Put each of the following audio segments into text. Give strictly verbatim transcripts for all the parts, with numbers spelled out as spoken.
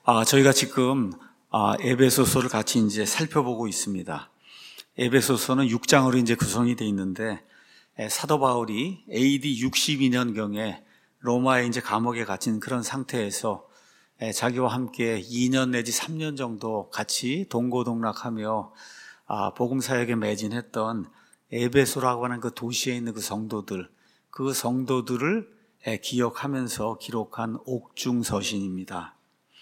아, 저희가 지금 아, 에베소서를 같이 이제 살펴보고 있습니다. 에베소서는 육 장으로 이제 구성이 되어 있는데, 에, 사도 바울이 에이디 육십이 년경에 로마에 이제 감옥에 갇힌 그런 상태에서 에, 자기와 함께 이 년 내지 삼 년 정도 같이 동고동락하며 아, 복음 사역에 매진했던 에베소라고 하는 그 도시에 있는 그 성도들, 그 성도들을 에, 기억하면서 기록한 옥중서신입니다.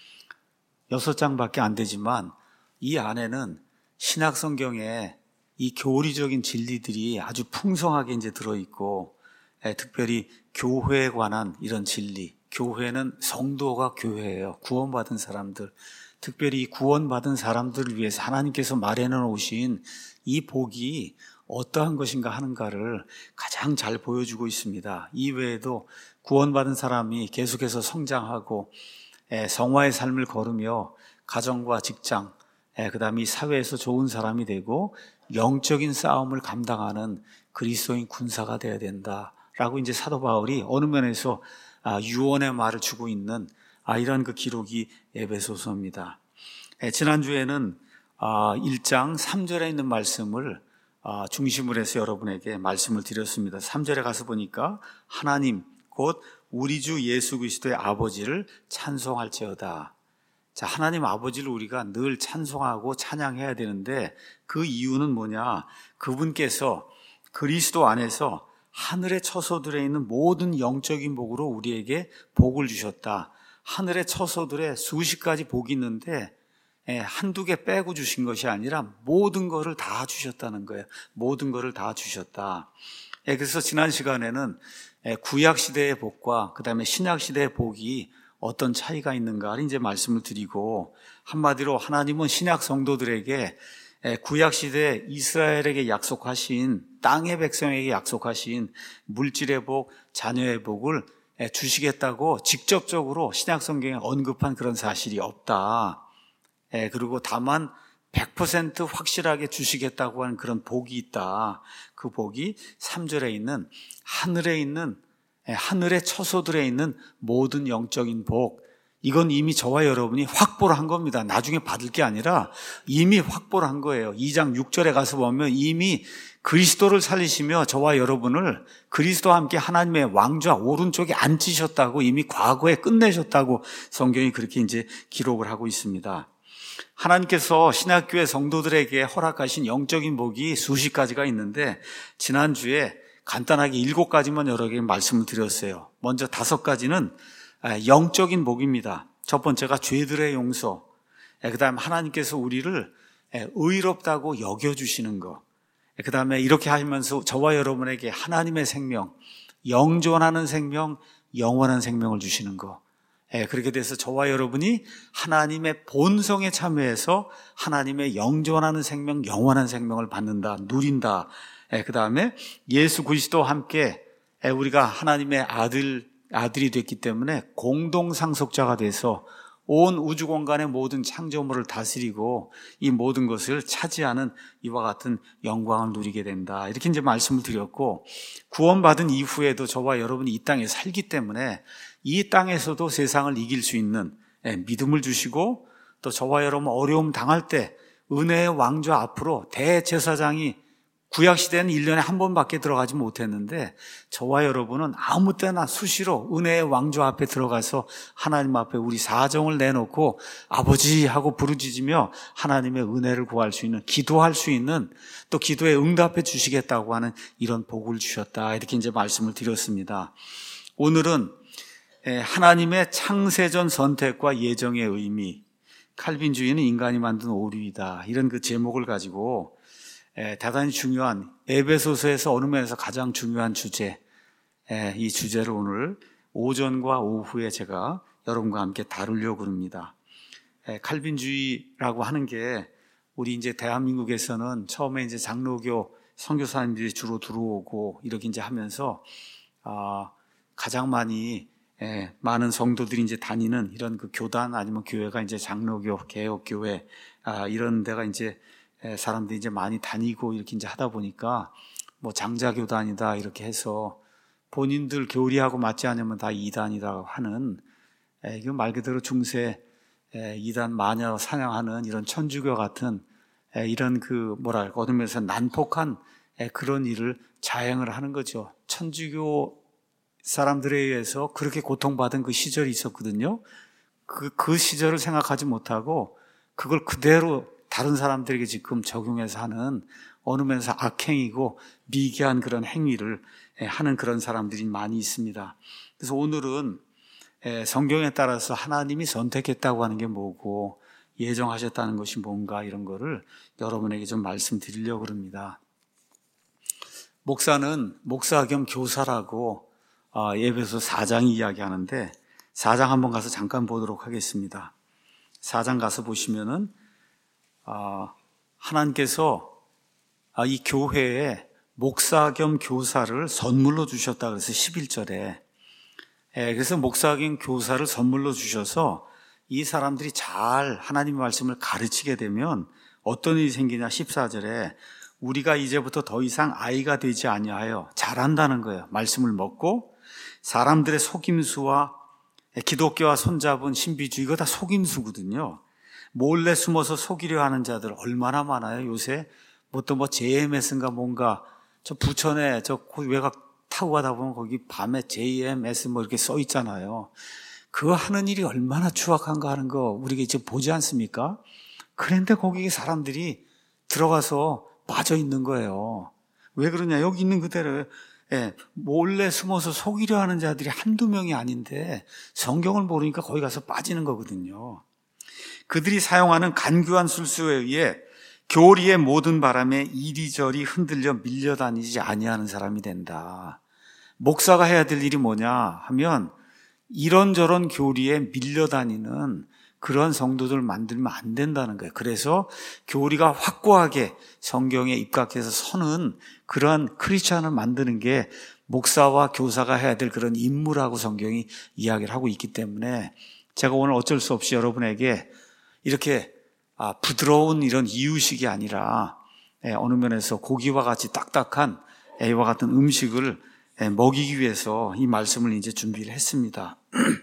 여섯 장밖에 안 되지만 이 안에는 신약 성경에 이 교리적인 진리들이 아주 풍성하게 이제 들어있고, 에, 특별히 교회에 관한 이런 진리, 교회는 성도가 교회예요. 구원받은 사람들, 특별히 구원받은 사람들을 위해서 하나님께서 마련해 놓으신 이 복이 어떠한 것인가 하는가를 가장 잘 보여주고 있습니다. 이 외에도 구원받은 사람이 계속해서 성장하고 성화의 삶을 걸으며 가정과 직장, 그 다음에 이 사회에서 좋은 사람이 되고 영적인 싸움을 감당하는 그리스도인 군사가 되어야 된다라고 이제 사도 바울이 어느 면에서 유언의 말을 주고 있는 이런 그 기록이 에베소서입니다. 지난주에는 일 장 삼 절에 있는 말씀을 중심으로 해서 여러분에게 말씀을 드렸습니다. 삼 절에 가서 보니까 하나님 곧 우리 주 예수 그리스도의 아버지를 찬송할지어다. 자, 하나님 아버지를 우리가 늘 찬송하고 찬양해야 되는데 그 이유는 뭐냐? 그분께서 그리스도 안에서 하늘의 처소들에 있는 모든 영적인 복으로 우리에게 복을 주셨다. 하늘의 처소들에 수십 가지 복이 있는데 한두 개 빼고 주신 것이 아니라 모든 것을 다 주셨다는 거예요. 모든 것을 다 주셨다. 그래서 지난 시간에는 구약 시대의 복과 그 다음에 신약 시대의 복이 어떤 차이가 있는가를 이제 말씀을 드리고, 한마디로 하나님은 신약 성도들에게 구약 시대 이스라엘에게 약속하신, 땅의 백성에게 약속하신 물질의 복, 자녀의 복을 주시겠다고 직접적으로 신약 성경에 언급한 그런 사실이 없다. 그리고 다만 백 퍼센트 확실하게 주시겠다고 하는 그런 복이 있다. 그 복이 삼 절에 있는 하늘에 있는, 하늘의 처소들에 있는 모든 영적인 복, 이건 이미 저와 여러분이 확보를 한 겁니다. 나중에 받을 게 아니라 이미 확보를 한 거예요. 이 장 육 절에 가서 보면 이미 그리스도를 살리시며 저와 여러분을 그리스도와 함께 하나님의 왕좌 오른쪽에 앉히셨다고, 이미 과거에 끝내셨다고 성경이 그렇게 이제 기록을 하고 있습니다. 하나님께서 신약교회 성도들에게 허락하신 영적인 복이 수십 가지가 있는데, 지난주에 간단하게 일곱 가지만 여러 개 말씀을 드렸어요. 먼저 다섯 가지는 영적인 복입니다. 첫 번째가 죄들의 용서, 그 다음에 하나님께서 우리를 의롭다고 여겨주시는 것, 그 다음에 이렇게 하면서 저와 여러분에게 하나님의 생명, 영존하는 생명, 영원한 생명을 주시는 것. 그렇게 돼서 저와 여러분이 하나님의 본성에 참여해서 하나님의 영존하는 생명, 영원한 생명을 받는다, 누린다. 그 다음에 예수 그리스도와 함께 우리가 하나님의 아들, 아들이 됐기 때문에 공동 상속자가 돼서 온 우주 공간의 모든 창조물을 다스리고 이 모든 것을 차지하는 이와 같은 영광을 누리게 된다. 이렇게 이제 말씀을 드렸고, 구원받은 이후에도 저와 여러분이 이 땅에 살기 때문에 이 땅에서도 세상을 이길 수 있는 믿음을 주시고, 또 저와 여러분 어려움 당할 때 은혜의 왕좌 앞으로 대제사장이, 구약시대는 일 년에 한 번밖에 들어가지 못했는데 저와 여러분은 아무 때나 수시로 은혜의 왕좌 앞에 들어가서 하나님 앞에 우리 사정을 내놓고 아버지 하고 부르짖으며 하나님의 은혜를 구할 수 있는, 기도할 수 있는, 또 기도에 응답해 주시겠다고 하는 이런 복을 주셨다. 이렇게 이제 말씀을 드렸습니다. 오늘은 하나님의 창세전 선택과 예정의 의미, 칼빈주의는 인간이 만든 오류이다, 이런 그 제목을 가지고 대단히 중요한, 에베소서에서 어느 면에서 가장 중요한 주제, 이 주제를 오늘 오전과 오후에 제가 여러분과 함께 다루려고 합니다. 칼빈주의라고 하는 게 우리 이제 대한민국에서는 처음에 이제 장로교 선교사님들이 주로 들어오고 이렇게 이제 하면서 가장 많이 많은 성도들이 이제 다니는 이런 그 교단 아니면 교회가 이제 장로교, 개혁교회 이런 데가 이제 사람들이 이제 많이 다니고 이렇게 이제 하다 보니까 뭐 장자교단이다 이렇게 해서 본인들 교리하고 맞지 않으면 다 이단이라고 하는, 이거 말 그대로 중세 이단 마녀 사냥하는 이런 천주교 같은 이런 그 뭐랄까 어떤 면에서 난폭한 그런 일을 자행을 하는 거죠. 천주교 사람들에 의해서 그렇게 고통받은 그 시절이 있었거든요. 그, 그 시절을 생각하지 못하고 그걸 그대로 다른 사람들에게 지금 적용해서 하는 어느 면에서 악행이고 미개한 그런 행위를 하는 그런 사람들이 많이 있습니다. 그래서 오늘은 성경에 따라서 하나님이 선택했다고 하는 게 뭐고 예정하셨다는 것이 뭔가 이런 거를 여러분에게 좀 말씀드리려고 합니다. 목사는 목사 겸 교사라고 에베소 사 장이 이야기하는데 사 장 한번 가서 잠깐 보도록 하겠습니다. 사 장 가서 보시면은 하나님께서 이 교회에 목사 겸 교사를 선물로 주셨다 그래서 십일 절에 그래서 목사 겸 교사를 선물로 주셔서 이 사람들이 잘 하나님의 말씀을 가르치게 되면 어떤 일이 생기냐 십사 절에 우리가 이제부터 더 이상 아이가 되지 아니하여 잘한다는 거예요. 말씀을 먹고 사람들의 속임수와 기독교와 손잡은 신비주의 이거 다 속임수거든요. 몰래 숨어서 속이려 하는 자들 얼마나 많아요. 요새 뭐 또 뭐 제이엠에스인가 뭔가 저 부천에 저 외곽 타고 가다 보면 거기 밤에 제이엠에스 뭐 이렇게 써 있잖아요. 그거 하는 일이 얼마나 추악한가 하는 거 우리가 이제 보지 않습니까? 그런데 거기에 사람들이 들어가서 빠져 있는 거예요. 왜 그러냐? 여기 있는 그대로 예, 몰래 숨어서 속이려 하는 자들이 한두 명이 아닌데 성경을 모르니까 거기 가서 빠지는 거거든요. 그들이 사용하는 간교한 술수에 의해 교리의 모든 바람에 이리저리 흔들려 밀려다니지 아니하는 사람이 된다. 목사가 해야 될 일이 뭐냐 하면 이런저런 교리에 밀려다니는 그런 성도들 만들면 안 된다는 거예요. 그래서 교리가 확고하게 성경에 입각해서 서는 그런 크리스찬을 만드는 게 목사와 교사가 해야 될 그런 임무라고 성경이 이야기를 하고 있기 때문에 제가 오늘 어쩔 수 없이 여러분에게 이렇게 부드러운 이런 이유식이 아니라 어느 면에서 고기와 같이 딱딱한 이와 같은 음식을 먹이기 위해서 이 말씀을 이제 준비를 했습니다.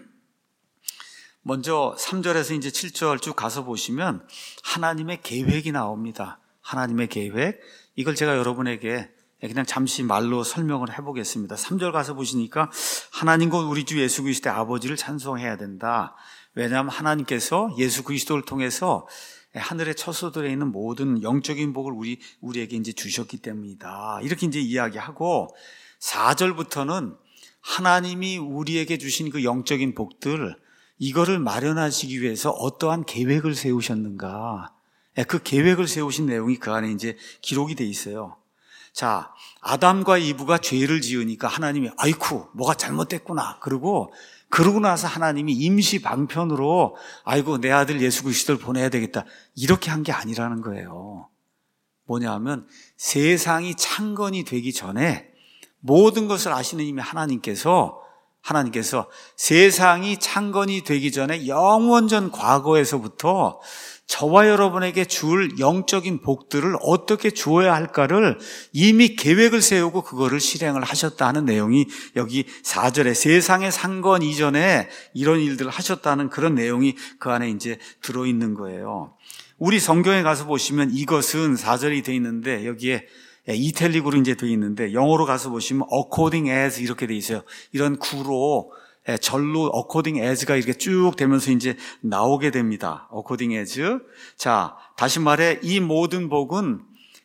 먼저 삼 절에서 이제 칠 절 쭉 가서 보시면 하나님의 계획이 나옵니다. 하나님의 계획. 이걸 제가 여러분에게 그냥 잠시 말로 설명을 해보겠습니다. 삼 절 가서 보시니까 하나님 곧 우리 주 예수 그리스도의 아버지를 찬송해야 된다. 왜냐하면 하나님께서 예수 그리스도를 통해서 하늘의 처소들에 있는 모든 영적인 복을 우리, 우리에게 이제 주셨기 때문이다. 이렇게 이제 이야기하고 사 절부터는 하나님이 우리에게 주신 그 영적인 복들 이거를 마련하시기 위해서 어떠한 계획을 세우셨는가. 그 계획을 세우신 내용이 그 안에 이제 기록이 돼 있어요. 자, 아담과 이브가 죄를 지으니까 하나님이 아이쿠, 뭐가 잘못됐구나. 그러고, 그러고 나서 하나님이 임시 방편으로 아이고, 내 아들 예수 그리스도를 보내야 되겠다. 이렇게 한 게 아니라는 거예요. 뭐냐 하면 세상이 창건이 되기 전에 모든 것을 아시는 이미 하나님께서 하나님께서 세상이 창건이 되기 전에 영원전 과거에서부터 저와 여러분에게 줄 영적인 복들을 어떻게 주어야 할까를 이미 계획을 세우고 그거를 실행을 하셨다는 내용이 여기 사 절에 세상의 창건 이전에 이런 일들을 하셨다는 그런 내용이 그 안에 이제 들어있는 거예요. 우리 성경에 가서 보시면 이것은 사 절이 되어 있는데 여기에 이탈릭으로 이제 되어 있는데 영어로 가서 보시면 according as 이렇게 되어 있어요. 이런 구로 절로 according as가 이렇게 쭉 되면서 이제 나오게 됩니다. according as. 자, 다시 말해 이 모든 복은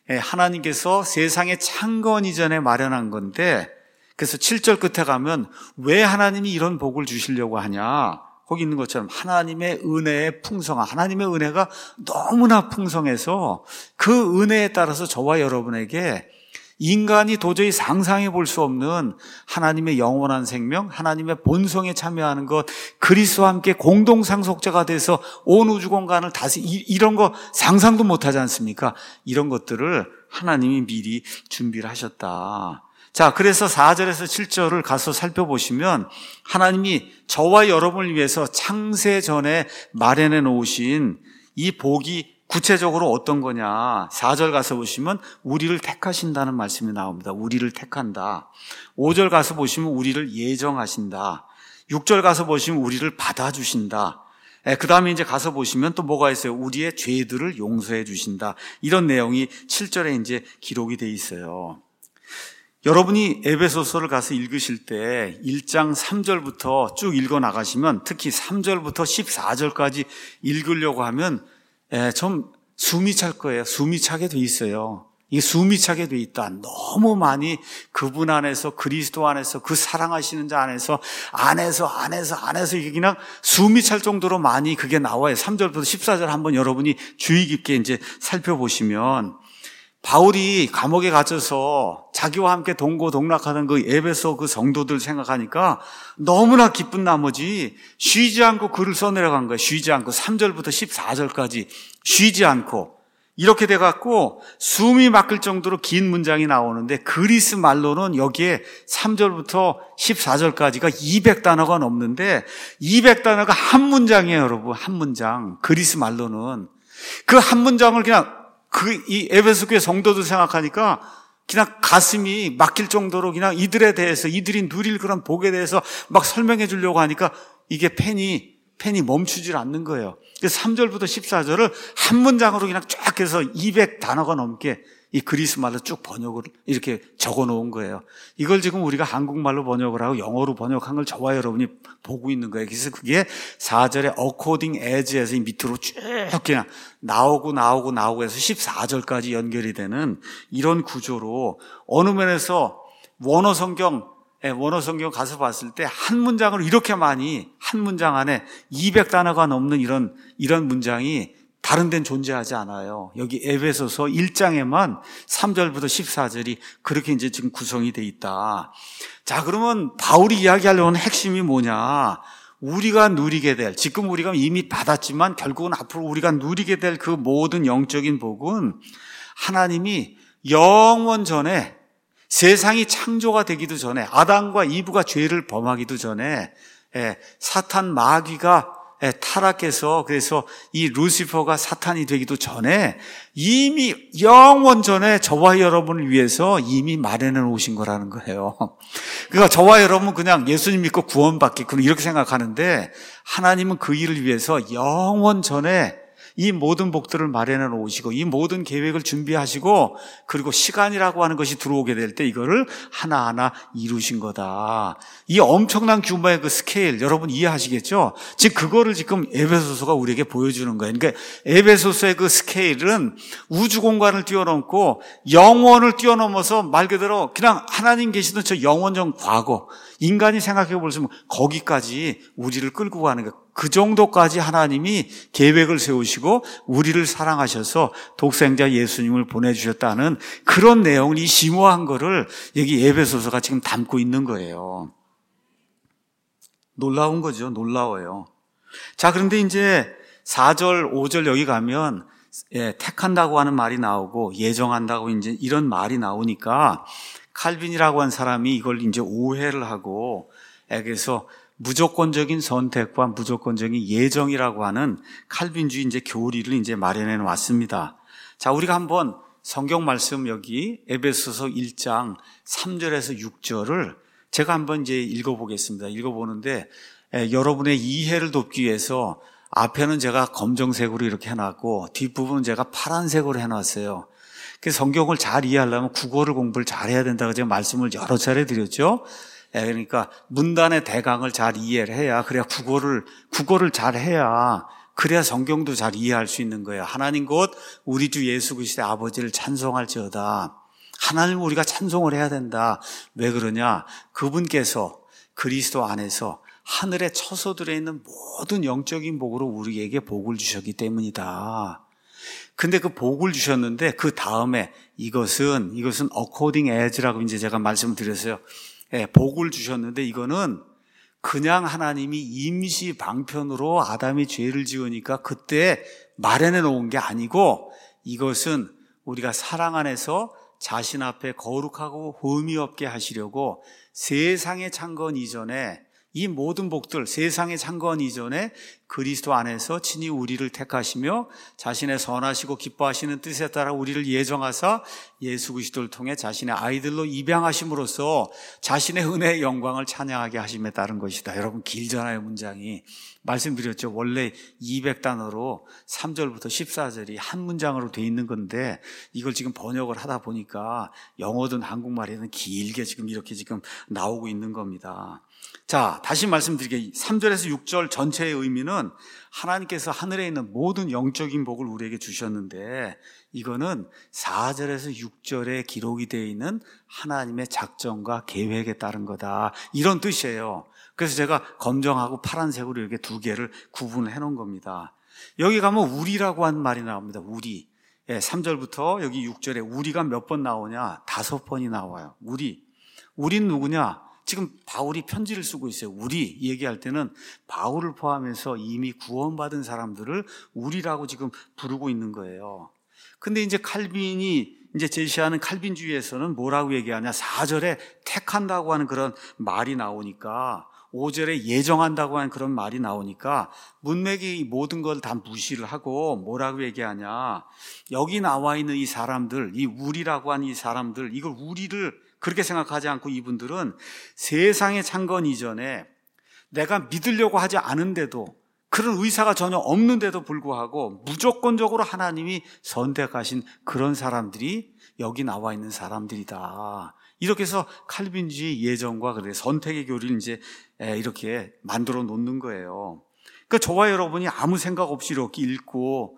하나님께서 세상의 창건 이전에 마련한 건데 그래서 칠 절 끝에 가면 왜 하나님이 이런 복을 주시려고 하냐? 거기 있는 것처럼 하나님의 은혜의 풍성함, 하나님의 은혜가 너무나 풍성해서 그 은혜에 따라서 저와 여러분에게 인간이 도저히 상상해 볼 수 없는 하나님의 영원한 생명, 하나님의 본성에 참여하는 것, 그리스도와 함께 공동 상속자가 돼서 온 우주 공간을 다시 이런 거 상상도 못하지 않습니까? 이런 것들을 하나님이 미리 준비를 하셨다. 자, 그래서 사 절에서 칠 절을 가서 살펴보시면 하나님이 저와 여러분을 위해서 창세 전에 마련해 놓으신 이 복이 구체적으로 어떤 거냐. 사 절 가서 보시면 우리를 택하신다는 말씀이 나옵니다. 우리를 택한다. 오 절 가서 보시면 우리를 예정하신다. 육 절 가서 보시면 우리를 받아주신다. 그 다음에 이제 가서 보시면 또 뭐가 있어요? 우리의 죄들을 용서해 주신다. 이런 내용이 칠 절에 이제 기록이 돼 있어요. 여러분이 에베소서를 가서 읽으실 때 일 장 삼 절부터 쭉 읽어 나가시면 특히 삼 절부터 십사 절까지 읽으려고 하면 좀 숨이 찰 거예요. 숨이 차게 돼 있어요. 이게 숨이 차게 돼 있다. 너무 많이 그분 안에서, 그리스도 안에서, 그 사랑하시는 자 안에서, 안에서, 안에서, 안에서 이게 그냥 숨이 찰 정도로 많이 그게 나와요. 삼 절부터 십사 절 한번 여러분이 주의 깊게 이제 살펴보시면, 바울이 감옥에 갇혀서 자기와 함께 동고동락하던 그 에베소 그 성도들 생각하니까 너무나 기쁜 나머지 쉬지 않고 글을 써내려간 거예요. 쉬지 않고 삼 절부터 십사 절까지 쉬지 않고 이렇게 돼갖고 숨이 막힐 정도로 긴 문장이 나오는데 그리스 말로는 여기에 삼 절부터 십사 절까지가 이백 단어가 넘는데 이백 단어가 한 문장이에요, 여러분. 한 문장. 그리스 말로는. 그 한 문장을 그냥 그, 이 에베소 교회 성도들 생각하니까 그냥 가슴이 막힐 정도로 그냥 이들에 대해서, 이들이 누릴 그런 복에 대해서 막 설명해 주려고 하니까 이게 펜이, 펜이 멈추질 않는 거예요. 그래서 삼 절부터 십사 절을 한 문장으로 그냥 쫙 해서 이백 단어가 넘게 이 그리스 말로 쭉 번역을 이렇게 적어 놓은 거예요. 이걸 지금 우리가 한국말로 번역을 하고 영어로 번역한 걸 저와 여러분이 보고 있는 거예요. 그래서 그게 사 절에 according as에서 밑으로 쭉 그냥 나오고 나오고 나오고 해서 십사 절까지 연결이 되는 이런 구조로 어느 면에서 원어 성경, 원어 성경 가서 봤을 때 한 문장으로 이렇게 많이 한 문장 안에 이백 단어가 넘는 이런, 이런 문장이 다른 데는 존재하지 않아요. 여기 에베소서 일 장에만 삼 절부터 십사 절이 그렇게 이제 지금 구성이 돼 있다. 자, 그러면 바울이 이야기하려고 하는 핵심이 뭐냐? 우리가 누리게 될, 지금 우리가 이미 받았지만 결국은 앞으로 우리가 누리게 될 그 모든 영적인 복은 하나님이 영원 전에 세상이 창조가 되기도 전에 아담과 이브가 죄를 범하기도 전에 사탄 마귀가 타락해서 그래서 이 루시퍼가 사탄이 되기도 전에 이미 영원 전에 저와 여러분을 위해서 이미 마련해 놓으신 거라는 거예요. 그러니까 저와 여러분은 그냥 예수님 믿고 구원받겠구나 이렇게 생각하는데 하나님은 그 일을 위해서 영원 전에 이 모든 복들을 마련해 놓으시고 이 모든 계획을 준비하시고 그리고 시간이라고 하는 것이 들어오게 될 때 이거를 하나하나 이루신 거다. 이 엄청난 규모의 그 스케일 여러분 이해하시겠죠? 지금 그거를 지금 에베소서가 우리에게 보여주는 거예요. 그러니까 에베소서의 그 스케일은 우주 공간을 뛰어넘고 영원을 뛰어넘어서 말 그대로 그냥 하나님 계시던 저 영원전 과거 인간이 생각해 보시면 거기까지 우리를 끌고 가는 거예요. 그 정도까지 하나님이 계획을 세우시고 우리를 사랑하셔서 독생자 예수님을 보내주셨다는 그런 내용을 이 심오한 거를 여기 에베소서가 지금 담고 있는 거예요. 놀라운 거죠. 놀라워요. 자, 그런데 이제 사 절, 오 절 여기 가면 예, 택한다고 하는 말이 나오고 예정한다고 이제 이런 말이 나오니까 칼빈이라고 한 사람이 이걸 이제 오해를 하고 그래서 무조건적인 선택과 무조건적인 예정이라고 하는 칼빈주의 이제 교리를 이제 마련해 놓았습니다. 자, 우리가 한번 성경 말씀 여기 에베소서 일 장 삼 절에서 육 절을 제가 한번 이제 읽어보겠습니다. 읽어보는데 에, 여러분의 이해를 돕기 위해서 앞에는 제가 검정색으로 이렇게 해놨고 뒷부분은 제가 파란색으로 해놨어요. 그래서 성경을 잘 이해하려면 국어를 공부를 잘 해야 된다고 제가 말씀을 여러 차례 드렸죠. 그러니까 문단의 대강을 잘 이해를 해야 그래야 국어를 국어를 잘 해야 그래야 성경도 잘 이해할 수 있는 거예요. 하나님 곧 우리 주 예수 그리스도의 아버지를 찬송할지어다. 하나님을 우리가 찬송을 해야 된다. 왜 그러냐? 그분께서 그리스도 안에서 하늘에 처소들에 있는 모든 영적인 복으로 우리에게 복을 주셨기 때문이다. 근데 그 복을 주셨는데 그 다음에 이것은 이것은 according as라고 이제 제가 말씀을 드렸어요. 예, 복을 주셨는데 이거는 그냥 하나님이 임시 방편으로 아담이 죄를 지으니까 그때 마련해 놓은 게 아니고 이것은 우리가 사랑 안에서 자신 앞에 거룩하고 흠이 없게 하시려고 세상의 창건 이전에 이 모든 복들, 세상의 창건 이전에 그리스도 안에서 친히 우리를 택하시며 자신의 선하시고 기뻐하시는 뜻에 따라 우리를 예정하사 예수 그리스도를 통해 자신의 아이들로 입양하심으로써 자신의 은혜의 영광을 찬양하게 하심에 따른 것이다. 여러분, 길잖아요, 문장이. 말씀드렸죠. 원래 이백 단어로 삼 절부터 십사 절이 한 문장으로 돼 있는 건데 이걸 지금 번역을 하다 보니까 영어든 한국말이든 길게 지금 이렇게 지금 나오고 있는 겁니다. 자, 다시 말씀드리게 삼 절에서 육 절 전체의 의미는 하나님께서 하늘에 있는 모든 영적인 복을 우리에게 주셨는데 이거는 사 절에서 육 절에 기록이 되어 있는 하나님의 작정과 계획에 따른 거다. 이런 뜻이에요. 그래서 제가 검정하고 파란색으로 이렇게 두 개를 구분해 놓은 겁니다. 여기 가면 우리라고 하는 말이 나옵니다. 우리. 예, 삼 절부터 여기 육 절에 우리가 몇 번 나오냐? 다섯 번이 나와요. 우리. 우린 누구냐? 지금 바울이 편지를 쓰고 있어요. 우리 얘기할 때는 바울을 포함해서 이미 구원받은 사람들을 우리라고 지금 부르고 있는 거예요. 근데 이제 칼빈이 이제 제시하는 칼빈주의에서는 뭐라고 얘기하냐? 사 절에 택한다고 하는 그런 말이 나오니까 오 절에 예정한다고 하는 그런 말이 나오니까 문맥이 모든 걸 다 무시를 하고 뭐라고 얘기하냐? 여기 나와 있는 이 사람들, 이 우리라고 하는 이 사람들, 이걸 우리를 그렇게 생각하지 않고 이분들은 세상의 창건 이전에 내가 믿으려고 하지 않은데도 그런 의사가 전혀 없는데도 불구하고 무조건적으로 하나님이 선택하신 그런 사람들이 여기 나와 있는 사람들이다. 이렇게 해서 칼빈주의 예정과 선택의 교리를 이제 이렇게 만들어 놓는 거예요. 그러니까 저와 여러분이 아무 생각 없이 이렇게 읽고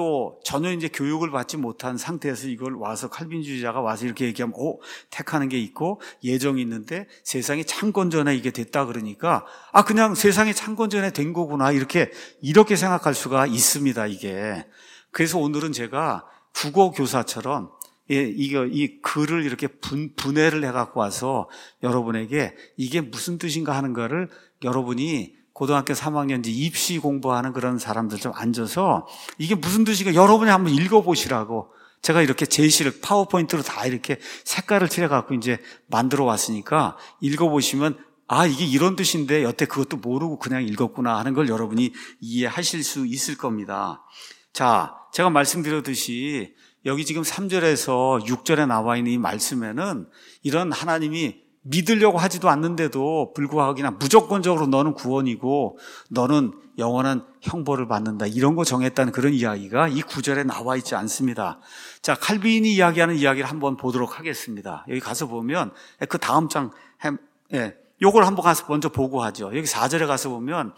또 전혀 이제 교육을 받지 못한 상태에서 이걸 와서 칼빈주의자가 와서 이렇게 얘기하면 오, 택하는 게 있고 예정이 있는데 세상이 창건 전에 이게 됐다 그러니까 아 그냥 세상이 창건 전에 된 거구나 이렇게 이렇게 생각할 수가 있습니다. 이게 그래서 오늘은 제가 국어 교사처럼 예, 이거 이 글을 이렇게 분, 분해를 해갖고 와서 여러분에게 이게 무슨 뜻인가 하는 거를 여러분이 고등학교 삼 학년지 입시 공부하는 그런 사람들 좀 앉아서 이게 무슨 뜻인가 여러분이 한번 읽어보시라고 제가 이렇게 제시를 파워포인트로 다 이렇게 색깔을 칠해갖고 이제 만들어 왔으니까 읽어보시면 아 이게 이런 뜻인데 여태 그것도 모르고 그냥 읽었구나 하는 걸 여러분이 이해하실 수 있을 겁니다. 자, 제가 말씀드렸듯이 여기 지금 삼 절에서 육 절에 나와 있는 이 말씀에는 이런 하나님이 믿으려고 하지도 않는데도 불구하고 그냥 무조건적으로 너는 구원이고 너는 영원한 형벌을 받는다 이런 거 정했다는 그런 이야기가 이 구절에 나와 있지 않습니다. 자, 칼빈이 이야기하는 이야기를 한번 보도록 하겠습니다. 여기 가서 보면 그 다음 장 예, 요걸 한번 가서 먼저 보고 하죠. 여기 사 절에 가서 보면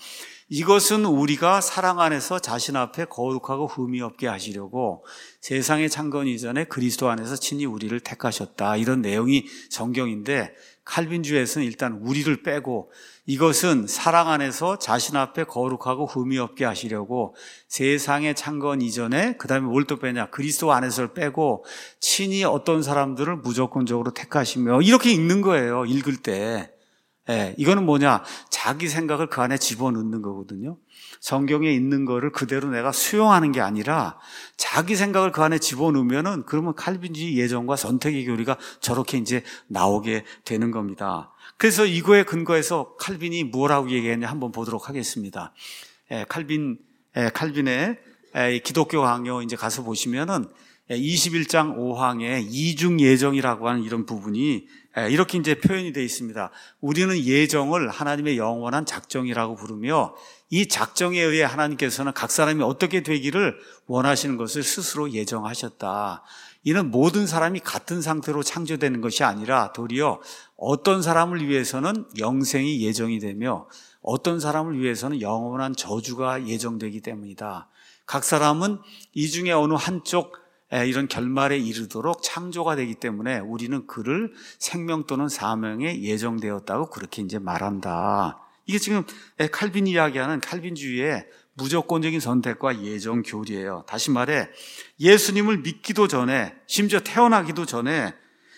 이것은 우리가 사랑 안에서 자신 앞에 거룩하고 흠이 없게 하시려고 세상의 창건 이전에 그리스도 안에서 친히 우리를 택하셨다. 이런 내용이 성경인데 칼빈주의에서는 일단 우리를 빼고 이것은 사랑 안에서 자신 앞에 거룩하고 흠이 없게 하시려고 세상의 창건 이전에 그 다음에 뭘 또 빼냐 그리스도 안에서를 빼고 친히 어떤 사람들을 무조건적으로 택하시며 이렇게 읽는 거예요. 읽을 때. 예, 이거는 뭐냐? 자기 생각을 그 안에 집어넣는 거거든요. 성경에 있는 거를 그대로 내가 수용하는 게 아니라 자기 생각을 그 안에 집어넣으면은 그러면 칼빈주의 예정과 선택의 교리가 저렇게 이제 나오게 되는 겁니다. 그래서 이거에 근거해서 칼빈이 뭐라고 얘기했냐 한번 보도록 하겠습니다. 예, 칼빈, 예, 칼빈의 예, 기독교 강요 이제 가서 보시면은 이십일 장 오 항에 이중 예정이라고 하는 이런 부분이 이렇게 이제 표현이 되어 있습니다. 우리는 예정을 하나님의 영원한 작정이라고 부르며 이 작정에 의해 하나님께서는 각 사람이 어떻게 되기를 원하시는 것을 스스로 예정하셨다. 이는 모든 사람이 같은 상태로 창조되는 것이 아니라 도리어 어떤 사람을 위해서는 영생이 예정이 되며 어떤 사람을 위해서는 영원한 저주가 예정되기 때문이다. 각 사람은 이 중에 어느 한쪽 이런 결말에 이르도록 창조가 되기 때문에 우리는 그를 생명 또는 사명에 예정되었다고 그렇게 이제 말한다. 이게 지금 칼빈이 이야기하는 칼빈주의의 무조건적인 선택과 예정 교리예요. 다시 말해 예수님을 믿기도 전에 심지어 태어나기도 전에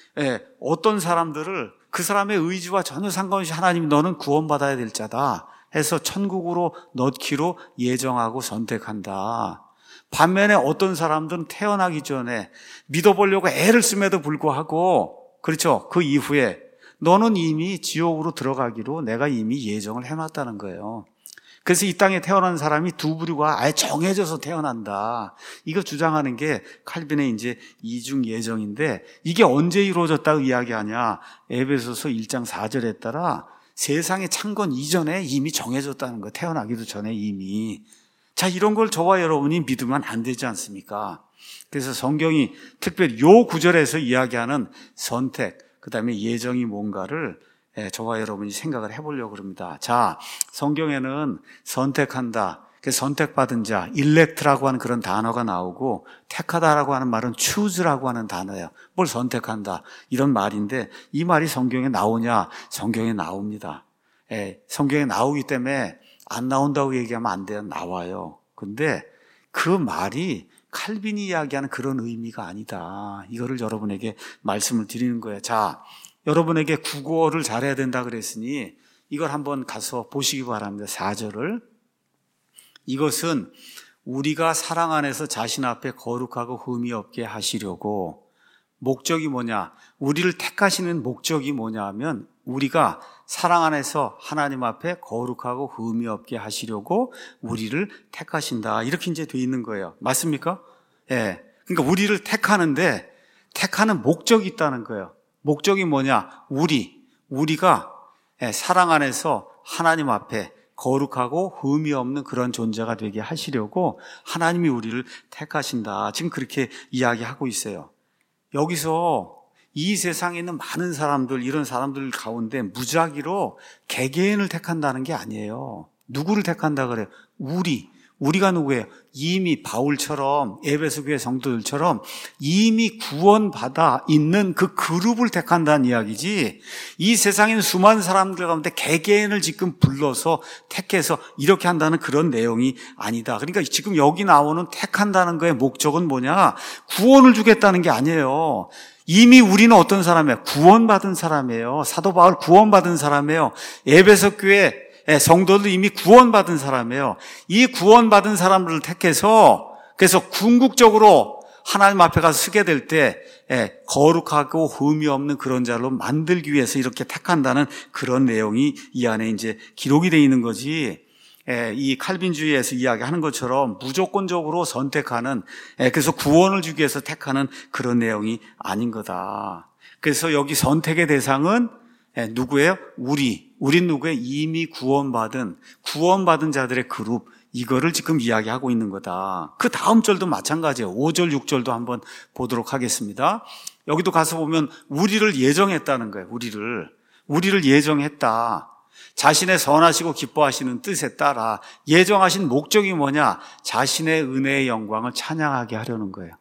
어떤 사람들을 그 사람의 의지와 전혀 상관없이 하나님이 너는 구원받아야 될 자다 해서 천국으로 넣기로 예정하고 선택한다. 반면에 어떤 사람들은 태어나기 전에 믿어보려고 애를 씀에도 불구하고 그렇죠. 그 이후에 너는 이미 지옥으로 들어가기로 내가 이미 예정을 해놨다는 거예요. 그래서 이 땅에 태어난 사람이 두 부류가 아예 정해져서 태어난다. 이거 주장하는 게 칼빈의 이제 이중 예정인데, 이게 언제 이루어졌다고 이야기하냐? 에베소서 일 장 사 절에 따라 세상에 창건 이전에 이미 정해졌다는 거, 태어나기도 전에 이미. 자, 이런 걸 저와 여러분이 믿으면 안 되지 않습니까? 그래서 성경이 특별히 요 구절에서 이야기하는 선택, 그 다음에 예정이 뭔가를 저와 여러분이 생각을 해보려고 합니다. 자, 성경에는 선택한다, 선택받은 자, 일렉트라고 하는 그런 단어가 나오고, 택하다라고 하는 말은 choose라고 하는 단어예요. 뭘 선택한다, 이런 말인데, 이 말이 성경에 나오냐? 성경에 나옵니다. 예, 성경에 나오기 때문에 안 나온다고 얘기하면 안 돼요. 나와요. 근데 그 말이 칼빈이 이야기하는 그런 의미가 아니다. 이거를 여러분에게 말씀을 드리는 거예요. 자, 여러분에게 국어를 잘해야 된다 그랬으니 이걸 한번 가서 보시기 바랍니다. 사 절을. 이것은 우리가 사랑 안에서 자신 앞에 거룩하고 흠이 없게 하시려고. 목적이 뭐냐? 우리를 택하시는 목적이 뭐냐 하면, 우리가 사랑 안에서 하나님 앞에 거룩하고 흠이 없게 하시려고 우리를 택하신다. 이렇게 이제 돼 있는 거예요. 맞습니까? 예. 그러니까 우리를 택하는데 택하는 목적이 있다는 거예요. 목적이 뭐냐? 우리, 우리가 사랑 안에서 하나님 앞에 거룩하고 흠이 없는 그런 존재가 되게 하시려고 하나님이 우리를 택하신다. 지금 그렇게 이야기하고 있어요. 여기서 이 세상에 있는 많은 사람들, 이런 사람들 가운데 무작위로 개개인을 택한다는 게 아니에요. 누구를 택한다 그래요? 우리. 우리가 누구예요? 이미 바울처럼, 에베소 교회 성도들처럼 이미 구원받아 있는 그 그룹을 택한다는 이야기지, 이 세상에 있는 수많은 사람들 가운데 개개인을 지금 불러서 택해서 이렇게 한다는 그런 내용이 아니다. 그러니까 지금 여기 나오는 택한다는 거의 목적은 뭐냐? 구원을 주겠다는 게 아니에요. 이미 우리는 어떤 사람이에요? 구원받은 사람이에요. 사도 바울 구원받은 사람이에요. 에베소 교회 성도들 이미 구원받은 사람이에요. 이 구원받은 사람들을 택해서, 그래서 궁극적으로 하나님 앞에 가서 서게 될 때 거룩하고 흠이 없는 그런 자로 만들기 위해서 이렇게 택한다는 그런 내용이 이 안에 이제 기록이 되어 있는 거지. 이 칼빈주의에서 이야기하는 것처럼 무조건적으로 선택하는, 그래서 구원을 주기 위해서 택하는 그런 내용이 아닌 거다. 그래서 여기 선택의 대상은 누구예요? 우리. 우린 누구예요? 이미 구원받은, 구원받은 자들의 그룹. 이거를 지금 이야기하고 있는 거다. 그 다음 절도 마찬가지예요. 오 절, 육 절도 한번 보도록 하겠습니다. 여기도 가서 보면 우리를 예정했다는 거예요. 우리를. 우리를 예정했다. 자신의 선하시고 기뻐하시는 뜻에 따라 예정하신 목적이 뭐냐? 자신의 은혜의 영광을 찬양하게 하려는 거예요.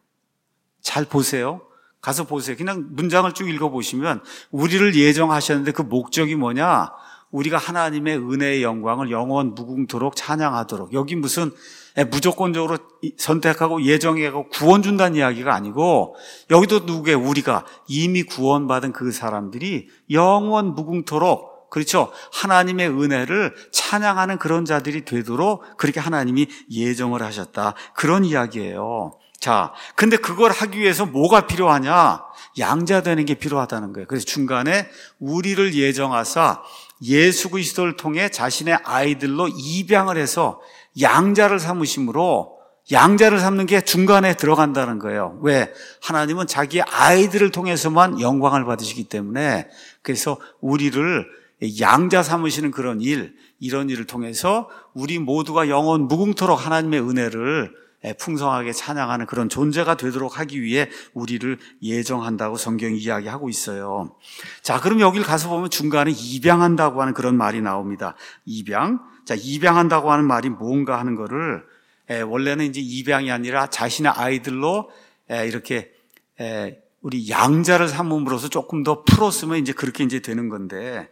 잘 보세요. 가서 보세요. 그냥 문장을 쭉 읽어보시면 우리를 예정하셨는데 그 목적이 뭐냐? 우리가 하나님의 은혜의 영광을 영원 무궁토록 찬양하도록. 여기 무슨 무조건적으로 선택하고 예정하고 구원 준다는 이야기가 아니고, 여기도 누구예요? 우리가 이미 구원받은 그 사람들이 영원 무궁토록, 그렇죠, 하나님의 은혜를 찬양하는 그런 자들이 되도록 그렇게 하나님이 예정을 하셨다. 그런 이야기예요. 자, 근데 그걸 하기 위해서 뭐가 필요하냐? 양자되는 게 필요하다는 거예요. 그래서 중간에 우리를 예정하사 예수 그리스도를 통해 자신의 아이들로 입양을 해서 양자를 삼으심으로, 양자를 삼는 게 중간에 들어간다는 거예요. 왜? 하나님은 자기 아이들을 통해서만 영광을 받으시기 때문에. 그래서 우리를 양자 삼으시는 그런 일, 이런 일을 통해서 우리 모두가 영원 무궁토록 하나님의 은혜를 풍성하게 찬양하는 그런 존재가 되도록 하기 위해 우리를 예정한다고 성경이 이야기하고 있어요. 자, 그럼 여기를 가서 보면 중간에 입양한다고 하는 그런 말이 나옵니다. 입양. 자, 입양한다고 하는 말이 뭔가 하는 거를, 에, 원래는 이제 입양이 아니라 자신의 아이들로 에, 이렇게 에, 우리 양자를 삼음으로써 조금 더 풀었으면 이제 그렇게 이제 되는 건데,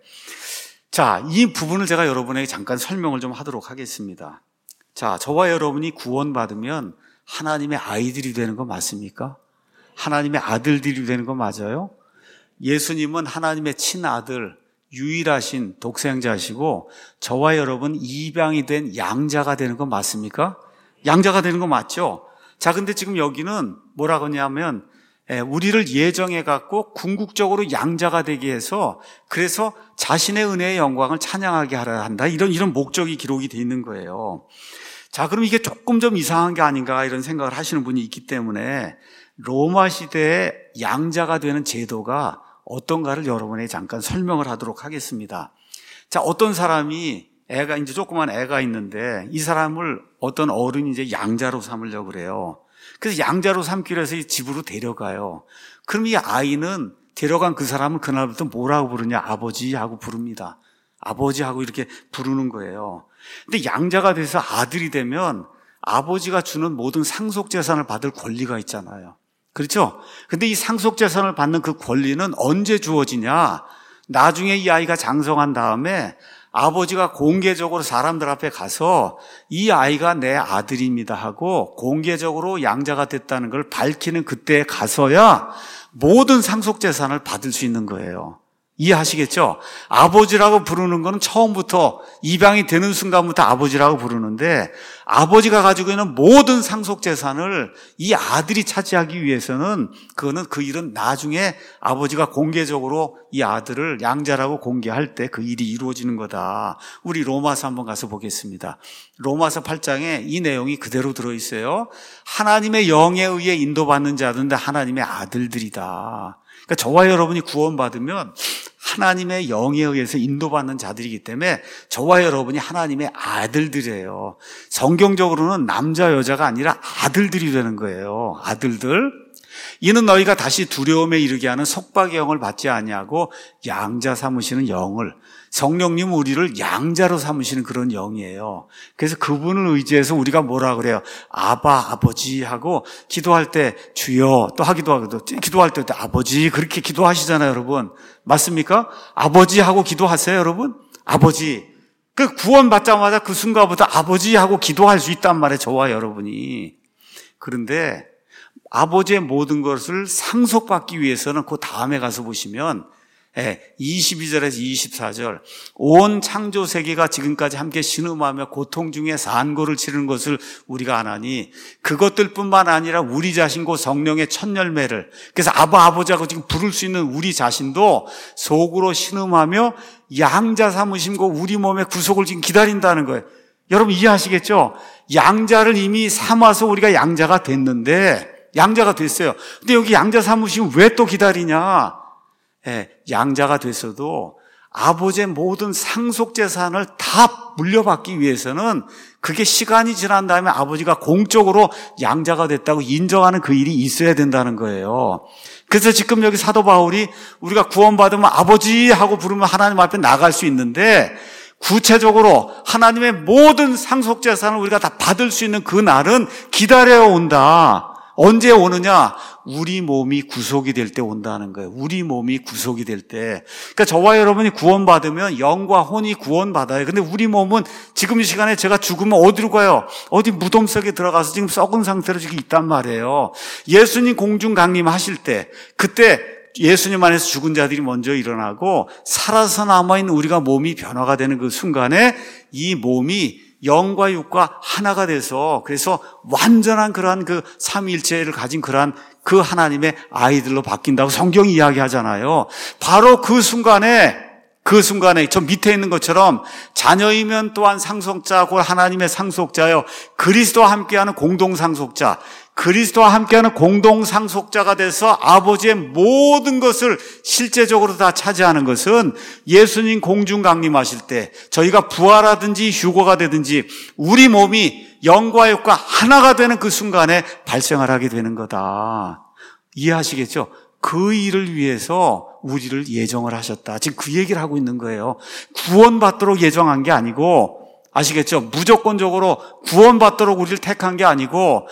자, 이 부분을 제가 여러분에게 잠깐 설명을 좀 하도록 하겠습니다. 자, 저와 여러분이 구원받으면 하나님의 아이들이 되는 거 맞습니까? 하나님의 아들들이 되는 거 맞아요? 예수님은 하나님의 친아들, 유일하신 독생자시고 저와 여러분 입양이 된 양자가 되는 거 맞습니까? 양자가 되는 거 맞죠? 자, 근데 지금 여기는 뭐라고 하냐면 우리를 예정해 갖고 궁극적으로 양자가 되게 해서 그래서 자신의 은혜의 영광을 찬양하게 하려 한다. 이런 이런 목적이 기록이 돼 있는 거예요. 자, 그럼 이게 조금 좀 이상한 게 아닌가 이런 생각을 하시는 분이 있기 때문에 로마 시대의 양자가 되는 제도가 어떤가를 여러분에게 잠깐 설명을 하도록 하겠습니다. 자, 어떤 사람이 애가 이제 조그만 애가 있는데 이 사람을 어떤 어른이 이제 양자로 삼으려고 그래요. 그래서 양자로 삼기로 해서 집으로 데려가요. 그럼 이 아이는 데려간 그 사람은 그날부터 뭐라고 부르냐? 아버지하고 부릅니다. 아버지하고 이렇게 부르는 거예요. 근데 양자가 돼서 아들이 되면 아버지가 주는 모든 상속재산을 받을 권리가 있잖아요. 그렇죠? 근데 이 상속재산을 받는 그 권리는 언제 주어지냐? 나중에 이 아이가 장성한 다음에 아버지가 공개적으로 사람들 앞에 가서 이 아이가 내 아들입니다 하고 공개적으로 양자가 됐다는 걸 밝히는 그때에 가서야 모든 상속재산을 받을 수 있는 거예요. 이해하시겠죠? 아버지라고 부르는 거는 처음부터 입양이 되는 순간부터 아버지라고 부르는데 아버지가 가지고 있는 모든 상속재산을 이 아들이 차지하기 위해서는 그거는 그 일은 나중에 아버지가 공개적으로 이 아들을 양자라고 공개할 때 그 일이 이루어지는 거다. 우리 로마서 한번 가서 보겠습니다. 로마서 팔 장에 이 내용이 그대로 들어있어요. 하나님의 영에 의해 인도받는 자들인데 하나님의 아들들이다. 그러니까 저와 여러분이 구원받으면 하나님의 영에 의해서 인도받는 자들이기 때문에 저와 여러분이 하나님의 아들들이에요. 성경적으로는 남자 여자가 아니라 아들들이 되는 거예요. 아들들. 이는 너희가 다시 두려움에 이르게 하는 속박의 영을 받지 아니하고 양자 삼으시는 영을, 성령님 우리를 양자로 삼으시는 그런 영이에요. 그래서 그분을 의지해서 우리가 뭐라 그래요? 아바, 아버지 하고 기도할 때 주여 또 하기도 하고 또 기도할 때 아버지 그렇게 기도하시잖아요, 여러분. 맞습니까? 아버지 하고 기도하세요, 여러분. 아버지. 그 구원받자마자 그 순간부터 아버지 하고 기도할 수 있단 말이에요, 저와 여러분이. 그런데 아버지의 모든 것을 상속받기 위해서는 그 다음에 가서 보시면 이십이 절에서 이십사 절 온 창조 세계가 지금까지 함께 신음하며 고통 중에 산고를 치르는 것을 우리가 아나니 그것들뿐만 아니라 우리 자신 곧 성령의 첫 열매를 그래서 아바 아버지하고 지금 부를 수 있는 우리 자신도 속으로 신음하며 양자 삼으심고 우리 몸의 구속을 지금 기다린다는 거예요. 여러분 이해하시겠죠? 양자를 이미 삼아서 우리가 양자가 됐는데 양자가 됐어요. 근데 여기 양자 삼으시면 왜 또 기다리냐? 예, 양자가 됐어도 아버지의 모든 상속재산을 다 물려받기 위해서는 그게 시간이 지난 다음에 아버지가 공적으로 양자가 됐다고 인정하는 그 일이 있어야 된다는 거예요. 그래서 지금 여기 사도 바울이 우리가 구원받으면 아버지 하고 부르면 하나님 앞에 나갈 수 있는데 구체적으로 하나님의 모든 상속재산을 우리가 다 받을 수 있는 그 날은 기다려 온다. 언제 오느냐? 우리 몸이 구속이 될 때 온다는 거예요. 우리 몸이 구속이 될 때. 그러니까 저와 여러분이 구원받으면 영과 혼이 구원받아요. 근데 우리 몸은 지금 이 시간에 제가 죽으면 어디로 가요? 어디 무덤 속에 들어가서 지금 썩은 상태로 지금 있단 말이에요. 예수님 공중 강림하실 때 그때 예수님 안에서 죽은 자들이 먼저 일어나고 살아서 남아있는 우리가 몸이 변화가 되는 그 순간에 이 몸이 영과 육과 하나가 돼서 그래서 완전한 그러한 그 삼위일체를 가진 그러한 그 하나님의 아이들로 바뀐다고 성경이 이야기하잖아요. 바로 그 순간에 그 순간에 저 밑에 있는 것처럼 자녀이면 또한 상속자 곧 하나님의 상속자여 그리스도와 함께하는 공동상속자 그리스도와 함께하는 공동상속자가 돼서 아버지의 모든 것을 실제적으로 다 차지하는 것은 예수님 공중 강림하실 때 저희가 부활하든지 휴거가 되든지 우리 몸이 영과 육과 하나가 되는 그 순간에 발생을 하게 되는 거다. 이해하시겠죠? 그 일을 위해서 우리를 예정을 하셨다. 지금 그 얘기를 하고 있는 거예요. 구원받도록 예정한 게 아니고 아시겠죠? 무조건적으로 구원받도록 우리를 택한 게 아니고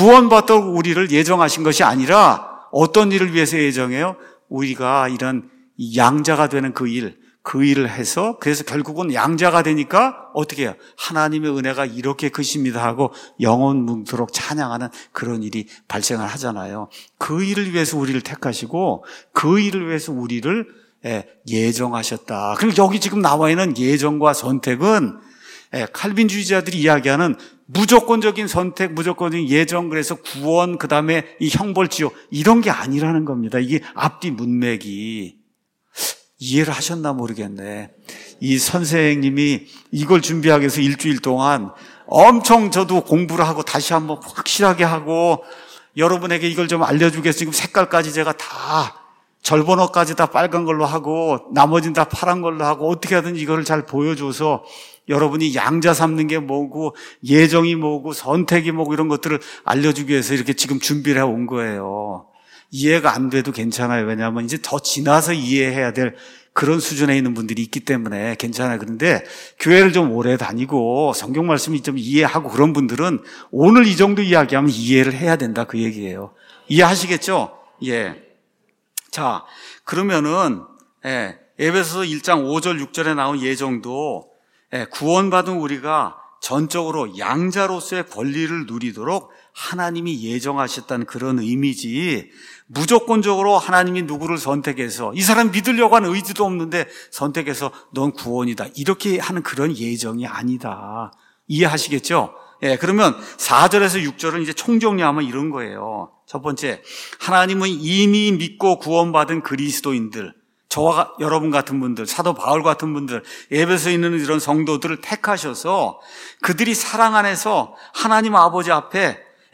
구원받도록 우리를 예정하신 것이 아니라 어떤 일을 위해서 예정해요? 우리가 이런 양자가 되는 그 일, 그 일을 해서 그래서 결국은 양자가 되니까 어떻게 해요? 하나님의 은혜가 이렇게 크십니다 하고 영원 뭉도록 찬양하는 그런 일이 발생을 하잖아요. 그 일을 위해서 우리를 택하시고 그 일을 위해서 우리를 예정하셨다. 그리고 여기 지금 나와 있는 예정과 선택은 예, 칼빈주의자들이 이야기하는 무조건적인 선택, 무조건적인 예정, 그래서 구원, 그 다음에 이 형벌지요, 이런 게 아니라는 겁니다. 이게 앞뒤 문맥이. 이해를 하셨나 모르겠네. 이 선생님이 이걸 준비하기 위해서 일주일 동안 엄청 저도 공부를 하고 다시 한번 확실하게 하고 여러분에게 이걸 좀 알려주겠어요. 지금 색깔까지 제가 다 절번호까지 다 빨간 걸로 하고 나머지는 다 파란 걸로 하고 어떻게 하든 이거를 잘 보여줘서 여러분이 양자 삼는 게 뭐고 예정이 뭐고 선택이 뭐고 이런 것들을 알려주기 위해서 이렇게 지금 준비를 해온 거예요. 이해가 안 돼도 괜찮아요. 왜냐하면 이제 더 지나서 이해해야 될 그런 수준에 있는 분들이 있기 때문에 괜찮아요. 그런데 교회를 좀 오래 다니고 성경 말씀이 좀 이해하고 그런 분들은 오늘 이 정도 이야기하면 이해를 해야 된다, 그 얘기예요. 이해하시겠죠? 예. 자, 그러면은 예, 에베소서 일 장 오 절 육 절에 나온 예정도 예, 구원받은 우리가 전적으로 양자로서의 권리를 누리도록 하나님이 예정하셨다는 그런 의미지, 무조건적으로 하나님이 누구를 선택해서 이 사람 믿으려고 하는 의지도 없는데 선택해서 넌 구원이다, 이렇게 하는 그런 예정이 아니다. 이해하시겠죠? 예, 그러면 사 절에서 육 절은 이제 총정리하면 이런 거예요. 첫 번째, 하나님은 이미 믿고 구원받은 그리스도인들, 저와 여러분 같은 분들, 사도 바울 같은 분들, 에베소에 있는 이런 성도들을 택하셔서 그들이 사랑 안에서 하나님 아버지 앞에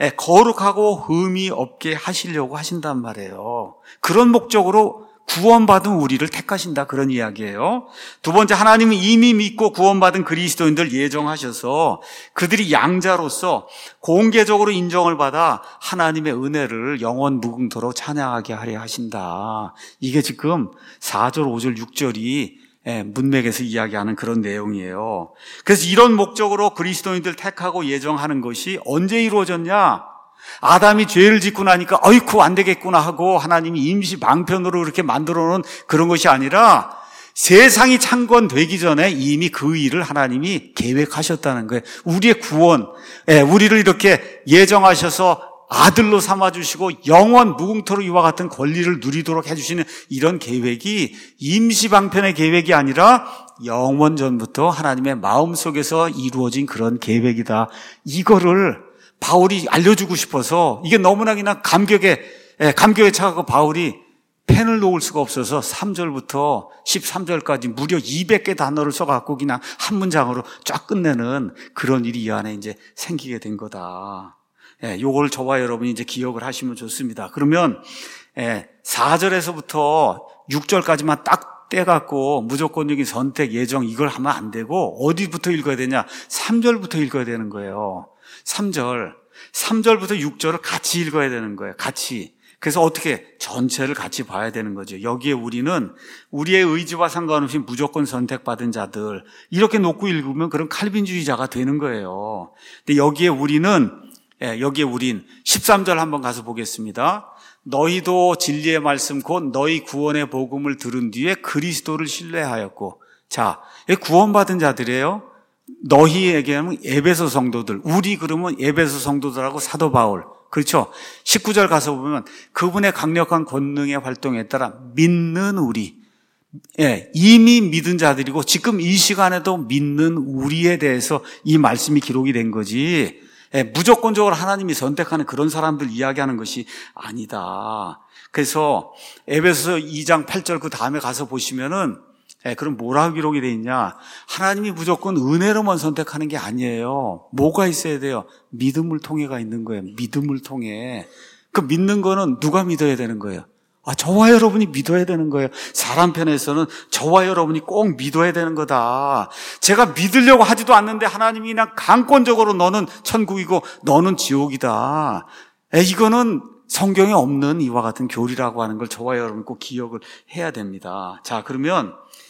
거룩하고 흠이 없게 하시려고 하신단 말이에요. 그런 목적으로 구원받은 우리를 택하신다, 그런 이야기예요. 두 번째, 하나님은 이미 믿고 구원받은 그리스도인들 예정하셔서 그들이 양자로서 공개적으로 인정을 받아 하나님의 은혜를 영원 무궁토록 찬양하게 하려 하신다. 이게 지금 사 절, 오 절, 육 절이 문맥에서 이야기하는 그런 내용이에요. 그래서 이런 목적으로 그리스도인들 택하고 예정하는 것이 언제 이루어졌냐? 아담이 죄를 짓고 나니까 어이쿠 안 되겠구나 하고 하나님이 임시 방편으로 이렇게 만들어 놓은 그런 것이 아니라 세상이 창건되기 전에 이미 그 일을 하나님이 계획하셨다는 거예요. 우리의 구원, 우리를 이렇게 예정하셔서 아들로 삼아주시고 영원 무궁토록 이와 같은 권리를 누리도록 해주시는 이런 계획이 임시 방편의 계획이 아니라 영원 전부터 하나님의 마음속에서 이루어진 그런 계획이다. 이거를 바울이 알려주고 싶어서, 이게 너무나 그냥 감격에, 감격에 차가고 바울이 펜을 놓을 수가 없어서 삼 절부터 십삼 절까지 무려 이백 개 단어를 써갖고 그냥 한 문장으로 쫙 끝내는 그런 일이 이 안에 이제 생기게 된 거다. 예, 요걸 저와 여러분이 이제 기억을 하시면 좋습니다. 그러면, 예, 사 절에서부터 육 절까지만 딱 떼갖고 무조건적인 선택, 예정 이걸 하면 안 되고 어디부터 읽어야 되냐? 삼 절부터 읽어야 되는 거예요. 삼 절. 삼 절부터 육 절을 같이 읽어야 되는 거예요. 같이. 그래서 어떻게? 전체를 같이 봐야 되는 거죠. 여기에 우리는 우리의 의지와 상관없이 무조건 선택받은 자들, 이렇게 놓고 읽으면 그런 칼빈주의자가 되는 거예요. 근데 여기에 우리는, 예, 여기에 우린 십삼 절 한번 가서 보겠습니다. 너희도 진리의 말씀 곧 너희 구원의 복음을 들은 뒤에 그리스도를 신뢰하였고. 자, 구원받은 자들이에요. 너희에게는 에베소 성도들, 우리 그러면 에베소 성도들하고 사도 바울, 그렇죠? 십구 절 가서 보면 그분의 강력한 권능의 활동에 따라 믿는 우리, 예, 이미 믿은 자들이고 지금 이 시간에도 믿는 우리에 대해서 이 말씀이 기록이 된 거지, 예, 무조건적으로 하나님이 선택하는 그런 사람들 이야기하는 것이 아니다. 그래서 에베소 이 장 팔 절 그 다음에 가서 보시면은, 예, 그럼 뭐라고 기록이 되어 있냐? 하나님이 무조건 은혜로만 선택하는 게 아니에요. 뭐가 있어야 돼요? 믿음을 통해가 있는 거예요. 믿음을 통해. 그 믿는 거는 누가 믿어야 되는 거예요? 아, 저와 여러분이 믿어야 되는 거예요. 사람 편에서는 저와 여러분이 꼭 믿어야 되는 거다. 제가 믿으려고 하지도 않는데 하나님이 그냥 강권적으로 너는 천국이고 너는 지옥이다. 예, 이거는 성경에 없는 이와 같은 교리라고 하는 걸 저와 여러분 꼭 기억을 해야 됩니다. 자, 그러면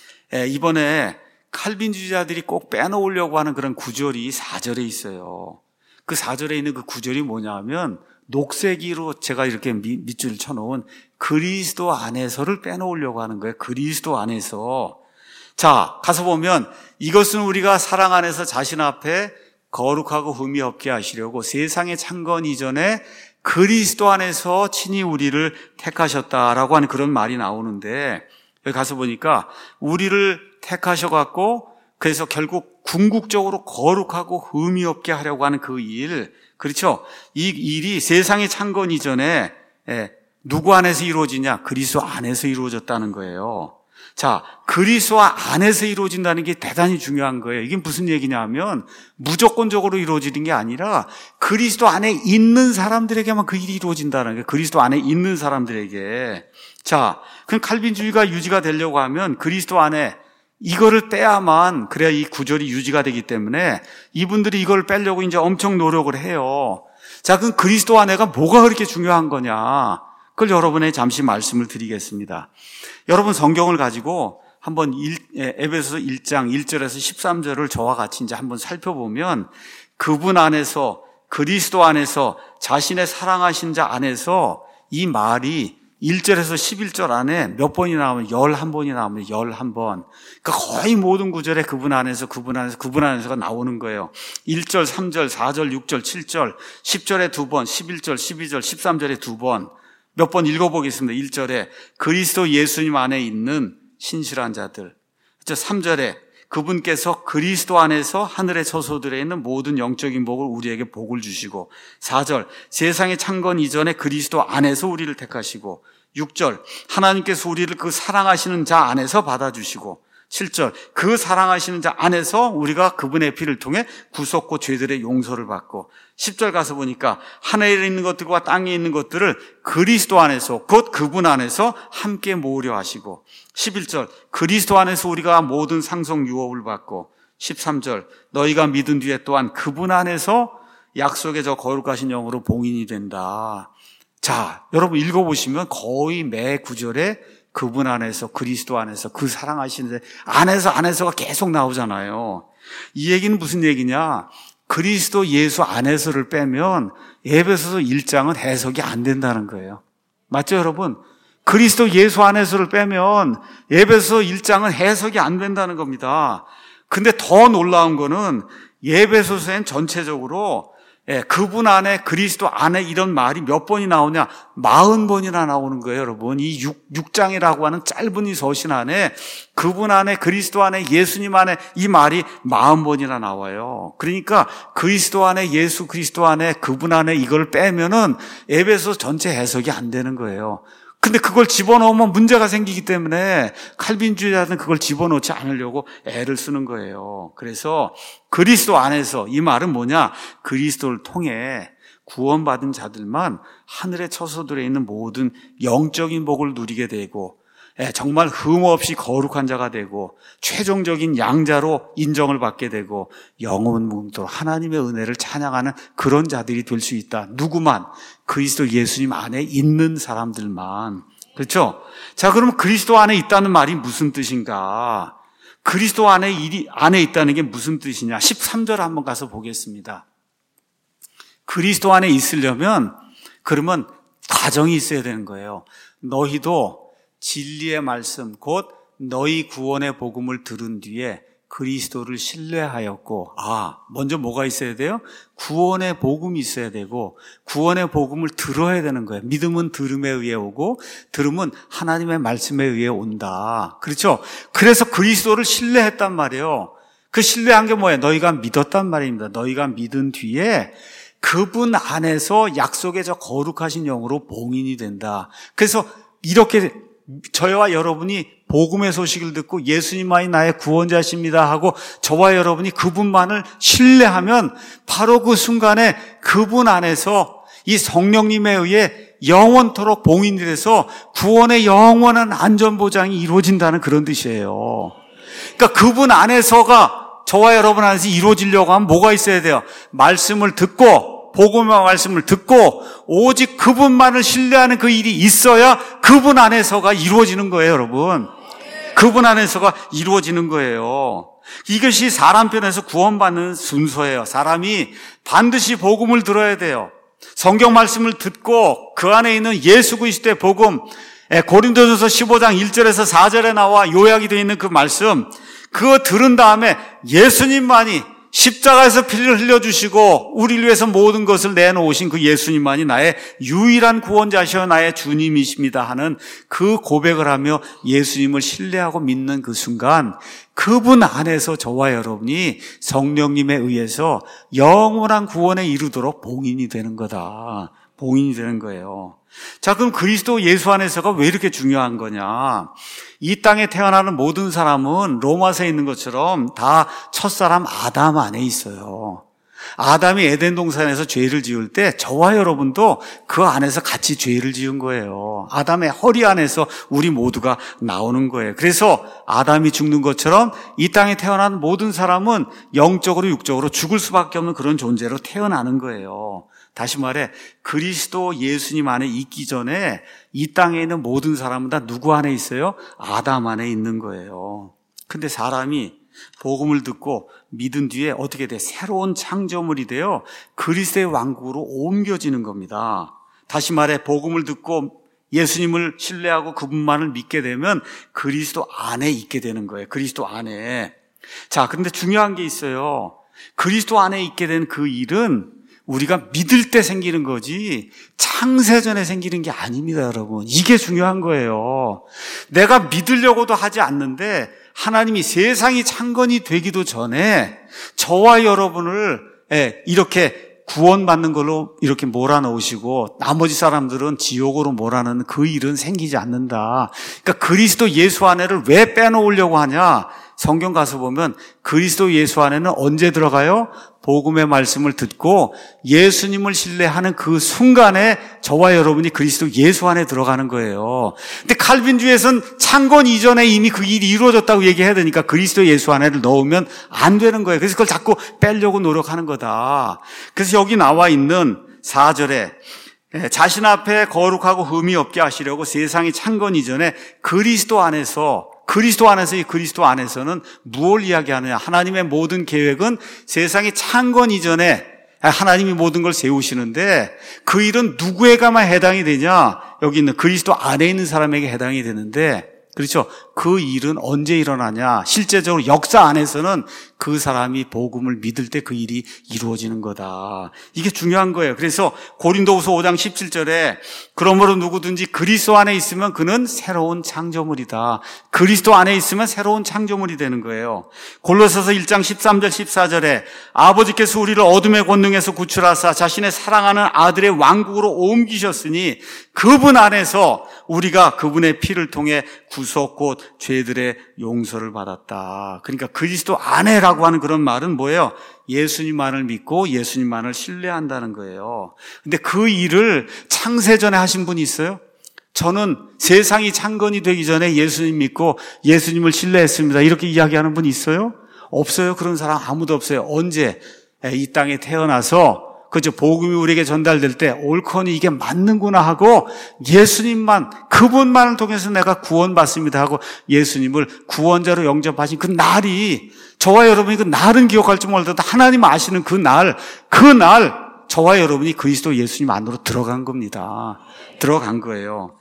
이번에 칼빈주의자들이 꼭 빼놓으려고 하는 그런 구절이 사 절에 있어요. 그 사 절에 있는 그 구절이 뭐냐 하면 녹색이로 제가 이렇게 밑줄을 쳐놓은 그리스도 안에서를 빼놓으려고 하는 거예요. 그리스도 안에서. 자, 가서 보면 이것은 우리가 사랑 안에서 자신 앞에 거룩하고 흠이 없게 하시려고 세상의 창건 이전에 그리스도 안에서 친히 우리를 택하셨다라고 하는 그런 말이 나오는데, 여기 가서 보니까 우리를 택하셔갖고 그래서 결국 궁극적으로 거룩하고 의미 없게 하려고 하는 그 일, 그렇죠? 이 일이 세상의 창건 이전에 누구 안에서 이루어지냐? 그리스도 안에서 이루어졌다는 거예요. 자, 그리스도 안에서 이루어진다는 게 대단히 중요한 거예요. 이게 무슨 얘기냐 하면 무조건적으로 이루어지는 게 아니라 그리스도 안에 있는 사람들에게만 그 일이 이루어진다는 거예요. 그리스도 안에 있는 사람들에게. 자, 그럼 칼빈주의가 유지가 되려고 하면 그리스도 안에 이거를 빼야만, 그래야 이 구절이 유지가 되기 때문에 이분들이 이걸 빼려고 이제 엄청 노력을 해요. 자, 그럼 그리스도 안에가 뭐가 그렇게 중요한 거냐? 그걸 여러분에 잠시 말씀을 드리겠습니다. 여러분 성경을 가지고 한번 에베소서 일 장 일 절에서 십삼 절을 저와 같이 이제 한번 살펴보면 그분 안에서, 그리스도 안에서, 자신의 사랑하신 자 안에서 이 말이 일 절에서 십일 절 안에 몇 번이 나오면 열한 번이 나오면 열한 번. 그러니까 거의 모든 구절에 그분 안에서, 그분 안에서, 그분 안에서가 나오는 거예요. 일 절, 삼 절, 사 절, 육 절, 칠 절, 십 절에 두 번, 십일 절, 십이 절, 십삼 절에 두 번. 몇 번 읽어보겠습니다. 일 절에 그리스도 예수님 안에 있는 신실한 자들. 삼 절에 그분께서 그리스도 안에서 하늘의 처소들에 있는 모든 영적인 복을 우리에게 복을 주시고, 사 절 세상의 창건 이전에 그리스도 안에서 우리를 택하시고, 육 절 하나님께서 우리를 그 사랑하시는 자 안에서 받아주시고, 칠 절 그 사랑하시는 자 안에서 우리가 그분의 피를 통해 구속고 죄들의 용서를 받고, 십 절 가서 보니까 하늘에 있는 것들과 땅에 있는 것들을 그리스도 안에서, 곧 그분 안에서 함께 모으려 하시고, 십일 절 그리스도 안에서 우리가 모든 상속 유업을 받고, 십삼 절 너희가 믿은 뒤에 또한 그분 안에서 약속의 저 거룩하신 영으로 봉인이 된다. 자, 여러분 읽어보시면 거의 매 구절에 그분 안에서, 그리스도 안에서, 그 사랑하시는 안에서, 안에서가 계속 나오잖아요. 이 얘기는 무슨 얘기냐? 그리스도 예수 안에서를 빼면 에베소서 일 장은 해석이 안 된다는 거예요. 맞죠, 여러분? 그리스도 예수 안에서를 빼면 에베소서 일 장은 해석이 안 된다는 겁니다. 근데 더 놀라운 거는 에베소서엔 전체적으로 예, 그분 안에, 그리스도 안에 이런 말이 몇 번이 나오냐? 사십 번이나 나오는 거예요, 여러분. 이 육 장이라고 하는 짧은 이 서신 안에 그분 안에, 그리스도 안에, 예수님 안에 이 말이 사십 번이나 나와요. 그러니까 그리스도 안에, 예수 그리스도 안에, 그분 안에 이걸 빼면은 에베소 전체 해석이 안 되는 거예요. 근데 그걸 집어넣으면 문제가 생기기 때문에 칼빈주의자들은 그걸 집어넣지 않으려고 애를 쓰는 거예요. 그래서 그리스도 안에서, 이 말은 뭐냐? 그리스도를 통해 구원받은 자들만 하늘의 처소들에 있는 모든 영적인 복을 누리게 되고, 정말 흠없이 거룩한 자가 되고, 최종적인 양자로 인정을 받게 되고, 영원 묵도록 하나님의 은혜를 찬양하는 그런 자들이 될 수 있다. 누구만? 그리스도 예수님 안에 있는 사람들만. 그렇죠? 자, 그러면 그리스도 안에 있다는 말이 무슨 뜻인가? 그리스도 안에 일이, 안에 있다는 게 무슨 뜻이냐? 십삼 절 한번 가서 보겠습니다. 그리스도 안에 있으려면, 그러면 과정이 있어야 되는 거예요. 너희도 진리의 말씀, 곧 너희 구원의 복음을 들은 뒤에 그리스도를 신뢰하였고, 아, 먼저 뭐가 있어야 돼요? 구원의 복음이 있어야 되고, 구원의 복음을 들어야 되는 거예요. 믿음은 들음에 의해 오고, 들음은 하나님의 말씀에 의해 온다. 그렇죠? 그래서 그리스도를 신뢰했단 말이에요. 그 신뢰한 게 뭐예요? 너희가 믿었단 말입니다. 너희가 믿은 뒤에 그분 안에서 약속의 저 거룩하신 영으로 봉인이 된다. 그래서 이렇게 저와 여러분이 복음의 소식을 듣고 예수님만이 나의 구원자십니다 하고 저와 여러분이 그분만을 신뢰하면 바로 그 순간에 그분 안에서 이 성령님에 의해 영원토록 봉인이 돼서 구원의 영원한 안전보장이 이루어진다는 그런 뜻이에요. 그러니까 그분 안에서가, 저와 여러분 안에서 이루어지려고 하면 뭐가 있어야 돼요? 말씀을 듣고, 복음의 말씀을 듣고 오직 그분만을 신뢰하는 그 일이 있어야 그분 안에서가 이루어지는 거예요, 여러분. 그분 안에서가 이루어지는 거예요. 이것이 사람 편에서 구원받는 순서예요. 사람이 반드시 복음을 들어야 돼요. 성경 말씀을 듣고 그 안에 있는 예수 그리스도의 복음, 고린도전서 십오 장 일 절에서 사 절에 나와 요약이 되어 있는 그 말씀, 그거 들은 다음에 예수님만이 십자가에서 피를 흘려주시고 우리를 위해서 모든 것을 내놓으신 그 예수님만이 나의 유일한 구원자시여 나의 주님이십니다 하는 그 고백을 하며 예수님을 신뢰하고 믿는 그 순간 그분 안에서 저와 여러분이 성령님에 의해서 영원한 구원에 이르도록 봉인이 되는 거다. 봉인이 되는 거예요. 자, 그럼 그리스도 예수 안에서가 왜 이렇게 중요한 거냐? 이 땅에 태어나는 모든 사람은 로마서에 있는 것처럼 다 첫사람 아담 안에 있어요. 아담이 에덴 동산에서 죄를 지을 때 저와 여러분도 그 안에서 같이 죄를 지은 거예요. 아담의 허리 안에서 우리 모두가 나오는 거예요. 그래서 아담이 죽는 것처럼 이 땅에 태어난 모든 사람은 영적으로 육적으로 죽을 수밖에 없는 그런 존재로 태어나는 거예요. 다시 말해 그리스도 예수님 안에 있기 전에 이 땅에 있는 모든 사람은 다 누구 안에 있어요? 아담 안에 있는 거예요. 근데 사람이 복음을 듣고 믿은 뒤에 어떻게 돼? 새로운 창조물이 되어 그리스도의 왕국으로 옮겨지는 겁니다. 다시 말해 복음을 듣고 예수님을 신뢰하고 그분만을 믿게 되면 그리스도 안에 있게 되는 거예요. 그리스도 안에. 자, 그런데 중요한 게 있어요. 그리스도 안에 있게 된 그 일은 우리가 믿을 때 생기는 거지 창세전에 생기는 게 아닙니다, 여러분. 이게 중요한 거예요. 내가 믿으려고도 하지 않는데 하나님이 세상이 창건이 되기도 전에 저와 여러분을 이렇게 구원받는 걸로 이렇게 몰아넣으시고 나머지 사람들은 지옥으로 몰아넣는 그 일은 생기지 않는다. 그러니까 그리스도 예수 안에를 왜 빼놓으려고 하냐? 성경 가서 보면 그리스도 예수 안에는 언제 들어가요? 복음의 말씀을 듣고 예수님을 신뢰하는 그 순간에 저와 여러분이 그리스도 예수 안에 들어가는 거예요. 근데 칼빈주의에서는 창건 이전에 이미 그 일이 이루어졌다고 얘기해야 되니까 그리스도 예수 안에를 넣으면 안 되는 거예요. 그래서 그걸 자꾸 빼려고 노력하는 거다. 그래서 여기 나와 있는 사 절에 자신 앞에 거룩하고 흠이 없게 하시려고 세상이 창건 이전에 그리스도 안에서 그리스도 안에서 이 그리스도 안에서는 무엇을 이야기하느냐? 하나님의 모든 계획은 세상이 창건 이전에 하나님이 모든 걸 세우시는데 그 일은 누구에게만 해당이 되냐? 여기 있는 그리스도 안에 있는 사람에게 해당이 되는데 그렇죠? 그 일은 언제 일어나냐? 실제적으로 역사 안에서는 그 사람이 복음을 믿을 때 그 일이 이루어지는 거다. 이게 중요한 거예요. 그래서 고린도후서 오 장 십칠 절에 그러므로 누구든지 그리스도 안에 있으면 그는 새로운 창조물이다. 그리스도 안에 있으면 새로운 창조물이 되는 거예요. 골로새서 일 장 십삼 절 십사 절에 아버지께서 우리를 어둠의 권능에서 구출하사 자신의 사랑하는 아들의 왕국으로 옮기셨으니 그분 안에서 우리가 그분의 피를 통해 구속 곧 죄들의 용서를 받았다. 그러니까 그리스도 안에라고 하는 그런 말은 뭐예요? 예수님만을 믿고 예수님만을 신뢰한다는 거예요. 근데 그 일을 창세전에 하신 분이 있어요? 저는 세상이 창건이 되기 전에 예수님 믿고 예수님을 신뢰했습니다. 이렇게 이야기하는 분이 있어요? 없어요. 그런 사람 아무도 없어요. 언제? 이 땅에 태어나서 그죠? 복음이 우리에게 전달될 때 옳거니 이게 맞는구나 하고 예수님만 그분만을 통해서 내가 구원받습니다 하고 예수님을 구원자로 영접하신 그 날이 저와 여러분이 그 날은 기억할지 몰라도 하나님 아시는 그 날, 그 날 저와 여러분이 그리스도 예수님 안으로 들어간 겁니다. 들어간 거예요.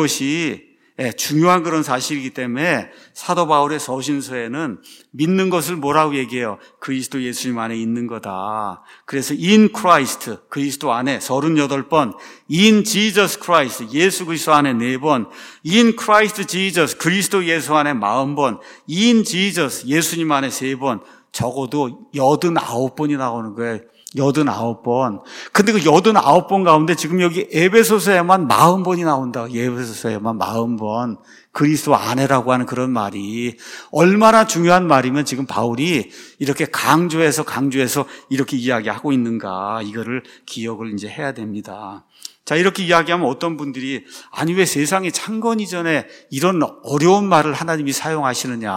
이것이 중요한 그런 사실이기 때문에 사도 바울의 서신서에는 믿는 것을 뭐라고 얘기해요? 그리스도 예수님 안에 있는 거다. 그래서 in Christ, 그리스도 안에 서른여덟 번, in Jesus Christ, 예수 그리스도 안에 네 번, in Christ Jesus, 그리스도 예수 안에 사십 번, in Jesus, 예수님 안에 세 번, 적어도 여든아홉 번이 나오는 거예요. 여든아홉 번. 근데 그 여든아홉 번 가운데 지금 여기 에베소서에만 사십 번이 나온다. 에베소서에만 사십 번. 그리스도 안에라고 하는 그런 말이 얼마나 중요한 말이면 지금 바울이 이렇게 강조해서 강조해서 이렇게 이야기하고 있는가. 이거를 기억을 이제 해야 됩니다. 자, 이렇게 이야기하면 어떤 분들이 아니 왜 세상이 창건 이전에 이런 어려운 말을 하나님이 사용하시느냐.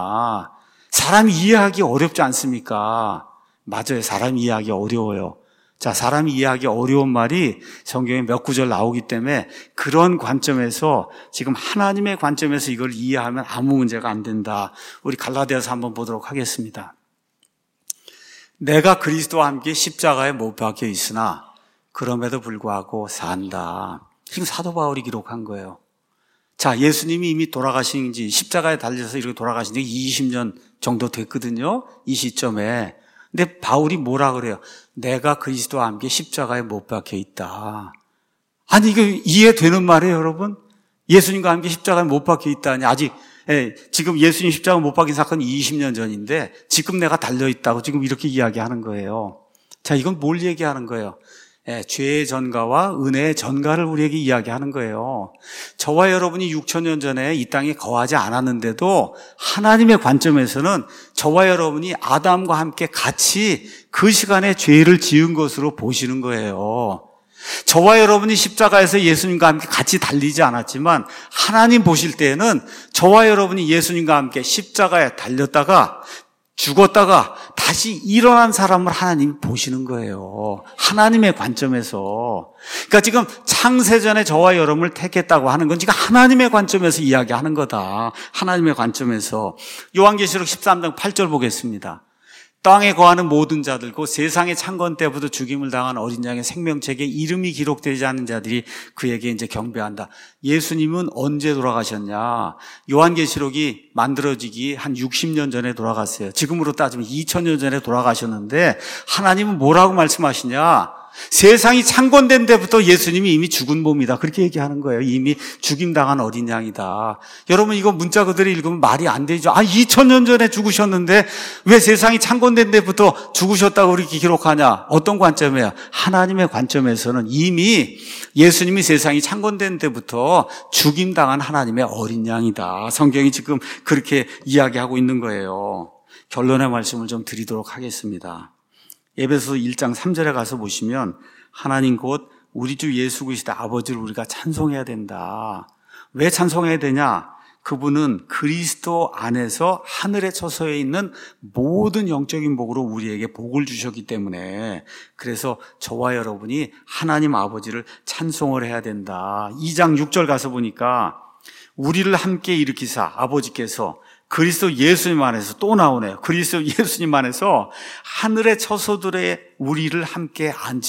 사람이 이해하기 어렵지 않습니까? 맞아요. 사람이 이해하기 어려워요. 자, 사람이 이해하기 어려운 말이 성경에 몇 구절 나오기 때문에 그런 관점에서 지금 하나님의 관점에서 이걸 이해하면 아무 문제가 안 된다. 우리 갈라디아서 한번 보도록 하겠습니다. 내가 그리스도와 함께 십자가에 못 박혀 있으나 그럼에도 불구하고 산다. 지금 사도 바울이 기록한 거예요. 자, 예수님이 이미 돌아가신 지 십자가에 달려서 이렇게 돌아가신 지 이십 년 정도 됐거든요. 이 시점에. 근데 바울이 뭐라 그래요? 내가 그리스도와 함께 십자가에 못 박혀 있다. 아니, 이거 이해되는 말이에요, 여러분? 예수님과 함께 십자가에 못 박혀 있다니. 아직, 예, 지금 예수님 십자가 못 박힌 사건이 이십 년 전인데, 지금 내가 달려있다고 지금 이렇게 이야기하는 거예요. 자, 이건 뭘 얘기하는 거예요? 예, 죄의 전가와 은혜의 전가를 우리에게 이야기하는 거예요. 저와 여러분이 육천 년 전에 이 땅에 거하지 않았는데도 하나님의 관점에서는 저와 여러분이 아담과 함께 같이 그 시간에 죄를 지은 것으로 보시는 거예요. 저와 여러분이 십자가에서 예수님과 함께 같이 달리지 않았지만 하나님 보실 때에는 저와 여러분이 예수님과 함께 십자가에 달렸다가 죽었다가 다시 일어난 사람을 하나님이 보시는 거예요. 하나님의 관점에서. 그러니까 지금 창세전에 저와 여러분을 택했다고 하는 건 지금 하나님의 관점에서 이야기하는 거다. 하나님의 관점에서. 요한계시록 십삼 장 팔 절 보겠습니다. 땅에 거하는 모든 자들, 그 세상의 창건 때부터 죽임을 당한 어린 양의 생명책에 이름이 기록되지 않은 자들이 그에게 이제 경배한다. 예수님은 언제 돌아가셨냐? 요한계시록이 만들어지기 한 육십 년 전에 돌아갔어요. 지금으로 따지면 이천 년 전에 돌아가셨는데 하나님은 뭐라고 말씀하시냐? 세상이 창건된 데부터 예수님이 이미 죽은 몸이다. 그렇게 얘기하는 거예요. 이미 죽임당한 어린 양이다. 여러분, 이거 문자 그대로 읽으면 말이 안 되죠. 아, 이천 년 전에 죽으셨는데 왜 세상이 창건된 데부터 죽으셨다고 그렇게 기록하냐? 어떤 관점이에요? 하나님의 관점에서는 이미 예수님이 세상이 창건된 데부터 죽임당한 하나님의 어린 양이다. 성경이 지금 그렇게 이야기하고 있는 거예요. 결론의 말씀을 좀 드리도록 하겠습니다. 에베소서 일 장 삼 절에 가서 보시면 하나님 곧 우리 주 예수 그리스도 아버지를 우리가 찬송해야 된다. 왜 찬송해야 되냐? 그분은 그리스도 안에서 하늘에 처소에 있는 모든 영적인 복으로 우리에게 복을 주셨기 때문에 그래서 저와 여러분이 하나님 아버지를 찬송을 해야 된다. 이 장 육 절 가서 보니까 우리를 함께 일으키사 아버지께서 그리스도 예수님 안에서 또 나오네요. 그리스도 예수님 안에서 하늘의 처소들의 우리를 함께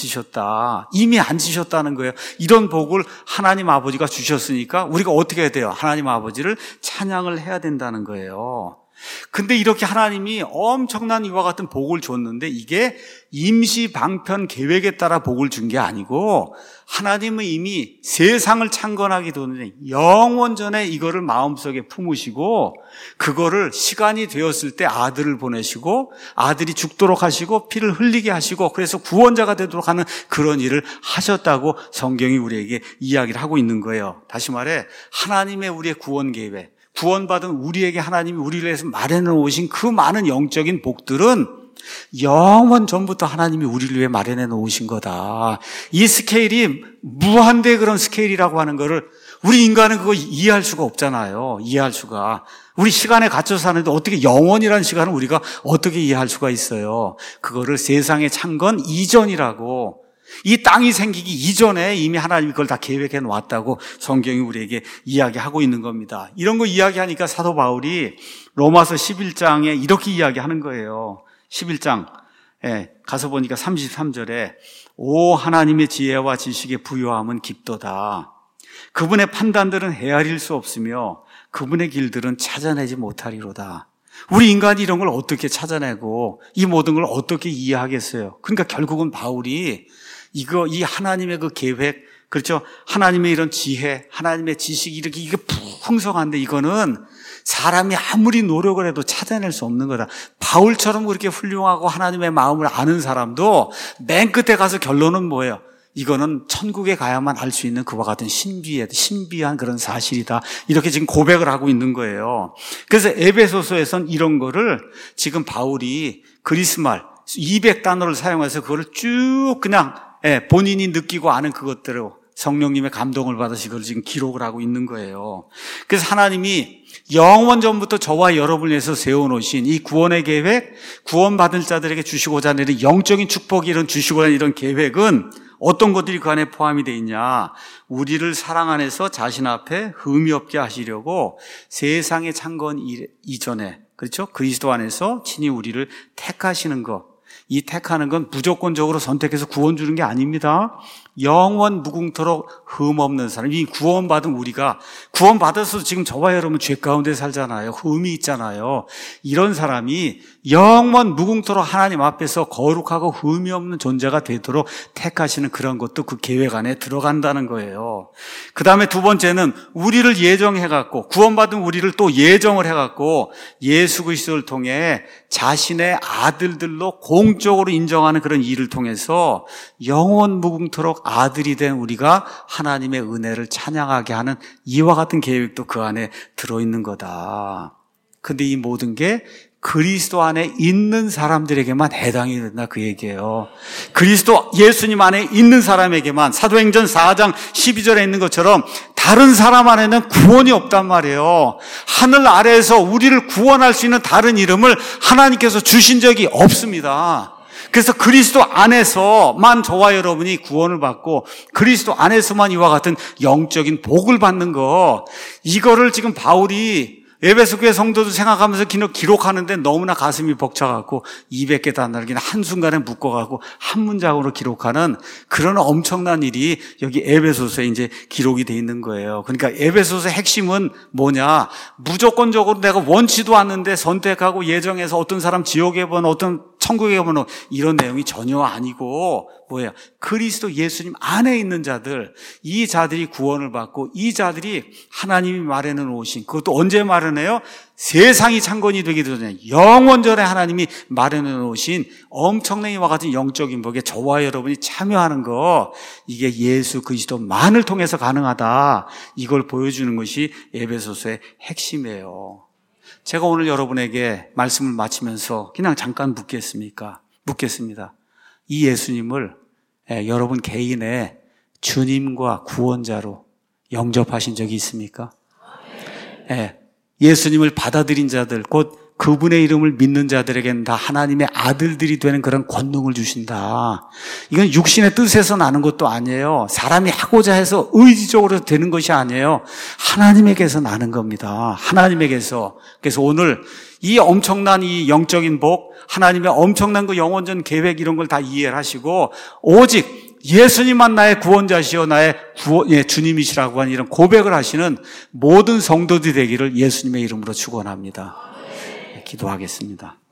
앉히셨다. 이미 앉히셨다는 거예요. 이런 복을 하나님 아버지가 주셨으니까 우리가 어떻게 해야 돼요? 하나님 아버지를 찬양을 해야 된다는 거예요. 근데 이렇게 하나님이 엄청난 이와 같은 복을 줬는데 이게 임시 방편 계획에 따라 복을 준 게 아니고 하나님은 이미 세상을 창건하기 전에 영원 전에 이거를 마음속에 품으시고 그거를 시간이 되었을 때 아들을 보내시고 아들이 죽도록 하시고 피를 흘리게 하시고 그래서 구원자가 되도록 하는 그런 일을 하셨다고 성경이 우리에게 이야기를 하고 있는 거예요. 다시 말해 하나님의 우리의 구원 계획, 구원받은 우리에게 하나님이 우리를 위해서 마련해 놓으신 그 많은 영적인 복들은 영원 전부터 하나님이 우리를 위해 마련해 놓으신 거다. 이 스케일이 무한대 그런 스케일이라고 하는 거를 우리 인간은 그거 이해할 수가 없잖아요. 이해할 수가. 우리 시간에 갇혀 사는데 어떻게 영원이라는 시간을 우리가 어떻게 이해할 수가 있어요. 그거를 세상의 창건 이전이라고, 이 땅이 생기기 이전에 이미 하나님이 그걸 다 계획해 놓았다고 성경이 우리에게 이야기하고 있는 겁니다. 이런 거 이야기하니까 사도 바울이 로마서 십일 장에 이렇게 이야기하는 거예요. 십일 장 예, 가서 보니까 삼십삼 절에 오 하나님의 지혜와 지식의 부요함은 깊도다. 그분의 판단들은 헤아릴 수 없으며 그분의 길들은 찾아내지 못하리로다. 우리 인간이 이런 걸 어떻게 찾아내고 이 모든 걸 어떻게 이해하겠어요? 그러니까 결국은 바울이 이거 이 하나님의 그 계획, 그렇죠? 하나님의 이런 지혜, 하나님의 지식이 이렇게 이게 풍성한데 이거는 사람이 아무리 노력을 해도 찾아낼 수 없는 거다. 바울처럼 그렇게 훌륭하고 하나님의 마음을 아는 사람도 맨 끝에 가서 결론은 뭐예요? 이거는 천국에 가야만 알 수 있는 그와 같은 신비해, 신비한 그런 사실이다. 이렇게 지금 고백을 하고 있는 거예요. 그래서 에베소서에선 이런 거를 지금 바울이 그리스말 이백 단어를 사용해서 그거를 쭉 그냥 예, 본인이 느끼고 아는 그것대로 성령님의 감동을 받으시 그걸 지금 기록을 하고 있는 거예요. 그래서 하나님이 영원 전부터 저와 여러분을 위해서 세워놓으신 이 구원의 계획, 구원받을 자들에게 주시고자 하는 이런 영적인 축복이 이런 주시고자 하는 이런 계획은 어떤 것들이 그 안에 포함이 되어 있냐? 우리를 사랑 안에서 자신 앞에 흠이 없게 하시려고 세상의 창건 이전에, 그렇죠? 그리스도 안에서 친히 우리를 택하시는 것. 이 택하는 건 무조건적으로 선택해서 구원 주는 게 아닙니다. 영원 무궁토록 흠없는 사람. 이 구원받은 우리가, 구원받아서 지금 저와 여러분 죄 가운데 살잖아요. 흠이 있잖아요. 이런 사람이 영원 무궁토록 하나님 앞에서 거룩하고 흠이 없는 존재가 되도록 택하시는 그런 것도 그 계획 안에 들어간다는 거예요. 그 다음에 두 번째는 우리를 예정해갖고, 구원받은 우리를 또 예정을 해갖고 예수 그리스도를 통해 자신의 아들들로 공적으로 인정하는 그런 일을 통해서 영원 무궁토록 아들이 된 우리가 하나님의 은혜를 찬양하게 하는 이와 같은 계획도 그 안에 들어있는 거다. 근데 이 모든 게 그리스도 안에 있는 사람들에게만 해당이 된다, 그 얘기예요. 그리스도 예수님 안에 있는 사람에게만, 사도행전 사 장 십이 절에 있는 것처럼 다른 사람 안에는 구원이 없단 말이에요. 하늘 아래에서 우리를 구원할 수 있는 다른 이름을 하나님께서 주신 적이 없습니다. 그래서 그리스도 안에서만 저와 여러분이 구원을 받고 그리스도 안에서만 이와 같은 영적인 복을 받는 거, 이거를 지금 바울이 에베소 교회 성도들 생각하면서 기록하는데 너무나 가슴이 벅차갖고 이백 개 단어를 그냥 한순간에 묶어가고 한 문장으로 기록하는 그런 엄청난 일이 여기 에베소서에 이제 기록이 돼 있는 거예요. 그러니까 에베소서의 핵심은 뭐냐? 무조건적으로 내가 원치도 않는데 선택하고 예정해서 어떤 사람 지옥에 보내, 어떤 천국에 보내, 이런 내용이 전혀 아니고 뭐예요? 그리스도 예수님 안에 있는 자들, 이 자들이 구원을 받고 이 자들이 하나님이 마련해 놓으신, 그것도 언제 마련해요? 세상이 창건이 되기 전에 영원전에 하나님이 마련해 놓으신 엄청난 이와 같은 영적인 복에 저와 여러분이 참여하는 거, 이게 예수 그리스도만을 통해서 가능하다, 이걸 보여주는 것이 에베소서의 핵심이에요. 제가 오늘 여러분에게 말씀을 마치면서 그냥 잠깐 묻겠습니까? 묻겠습니다. 이 예수님을 예, 여러분 개인의 주님과 구원자로 영접하신 적이 있습니까? 예, 예수님을 받아들인 자들, 곧 그분의 이름을 믿는 자들에게는 다 하나님의 아들들이 되는 그런 권능을 주신다. 이건 육신의 뜻에서 나는 것도 아니에요. 사람이 하고자 해서 의지적으로 되는 것이 아니에요. 하나님에게서 나는 겁니다. 하나님에게서. 그래서 오늘 이 엄청난 이 영적인 복, 하나님의 엄청난 그 영원전 계획, 이런 걸 다 이해를 하시고 오직 예수님만 나의 구원자시오, 나의 구원, 예, 주님이시라고 하는 이런 고백을 하시는 모든 성도들이 되기를 예수님의 이름으로 축원합니다. 기도하겠습니다.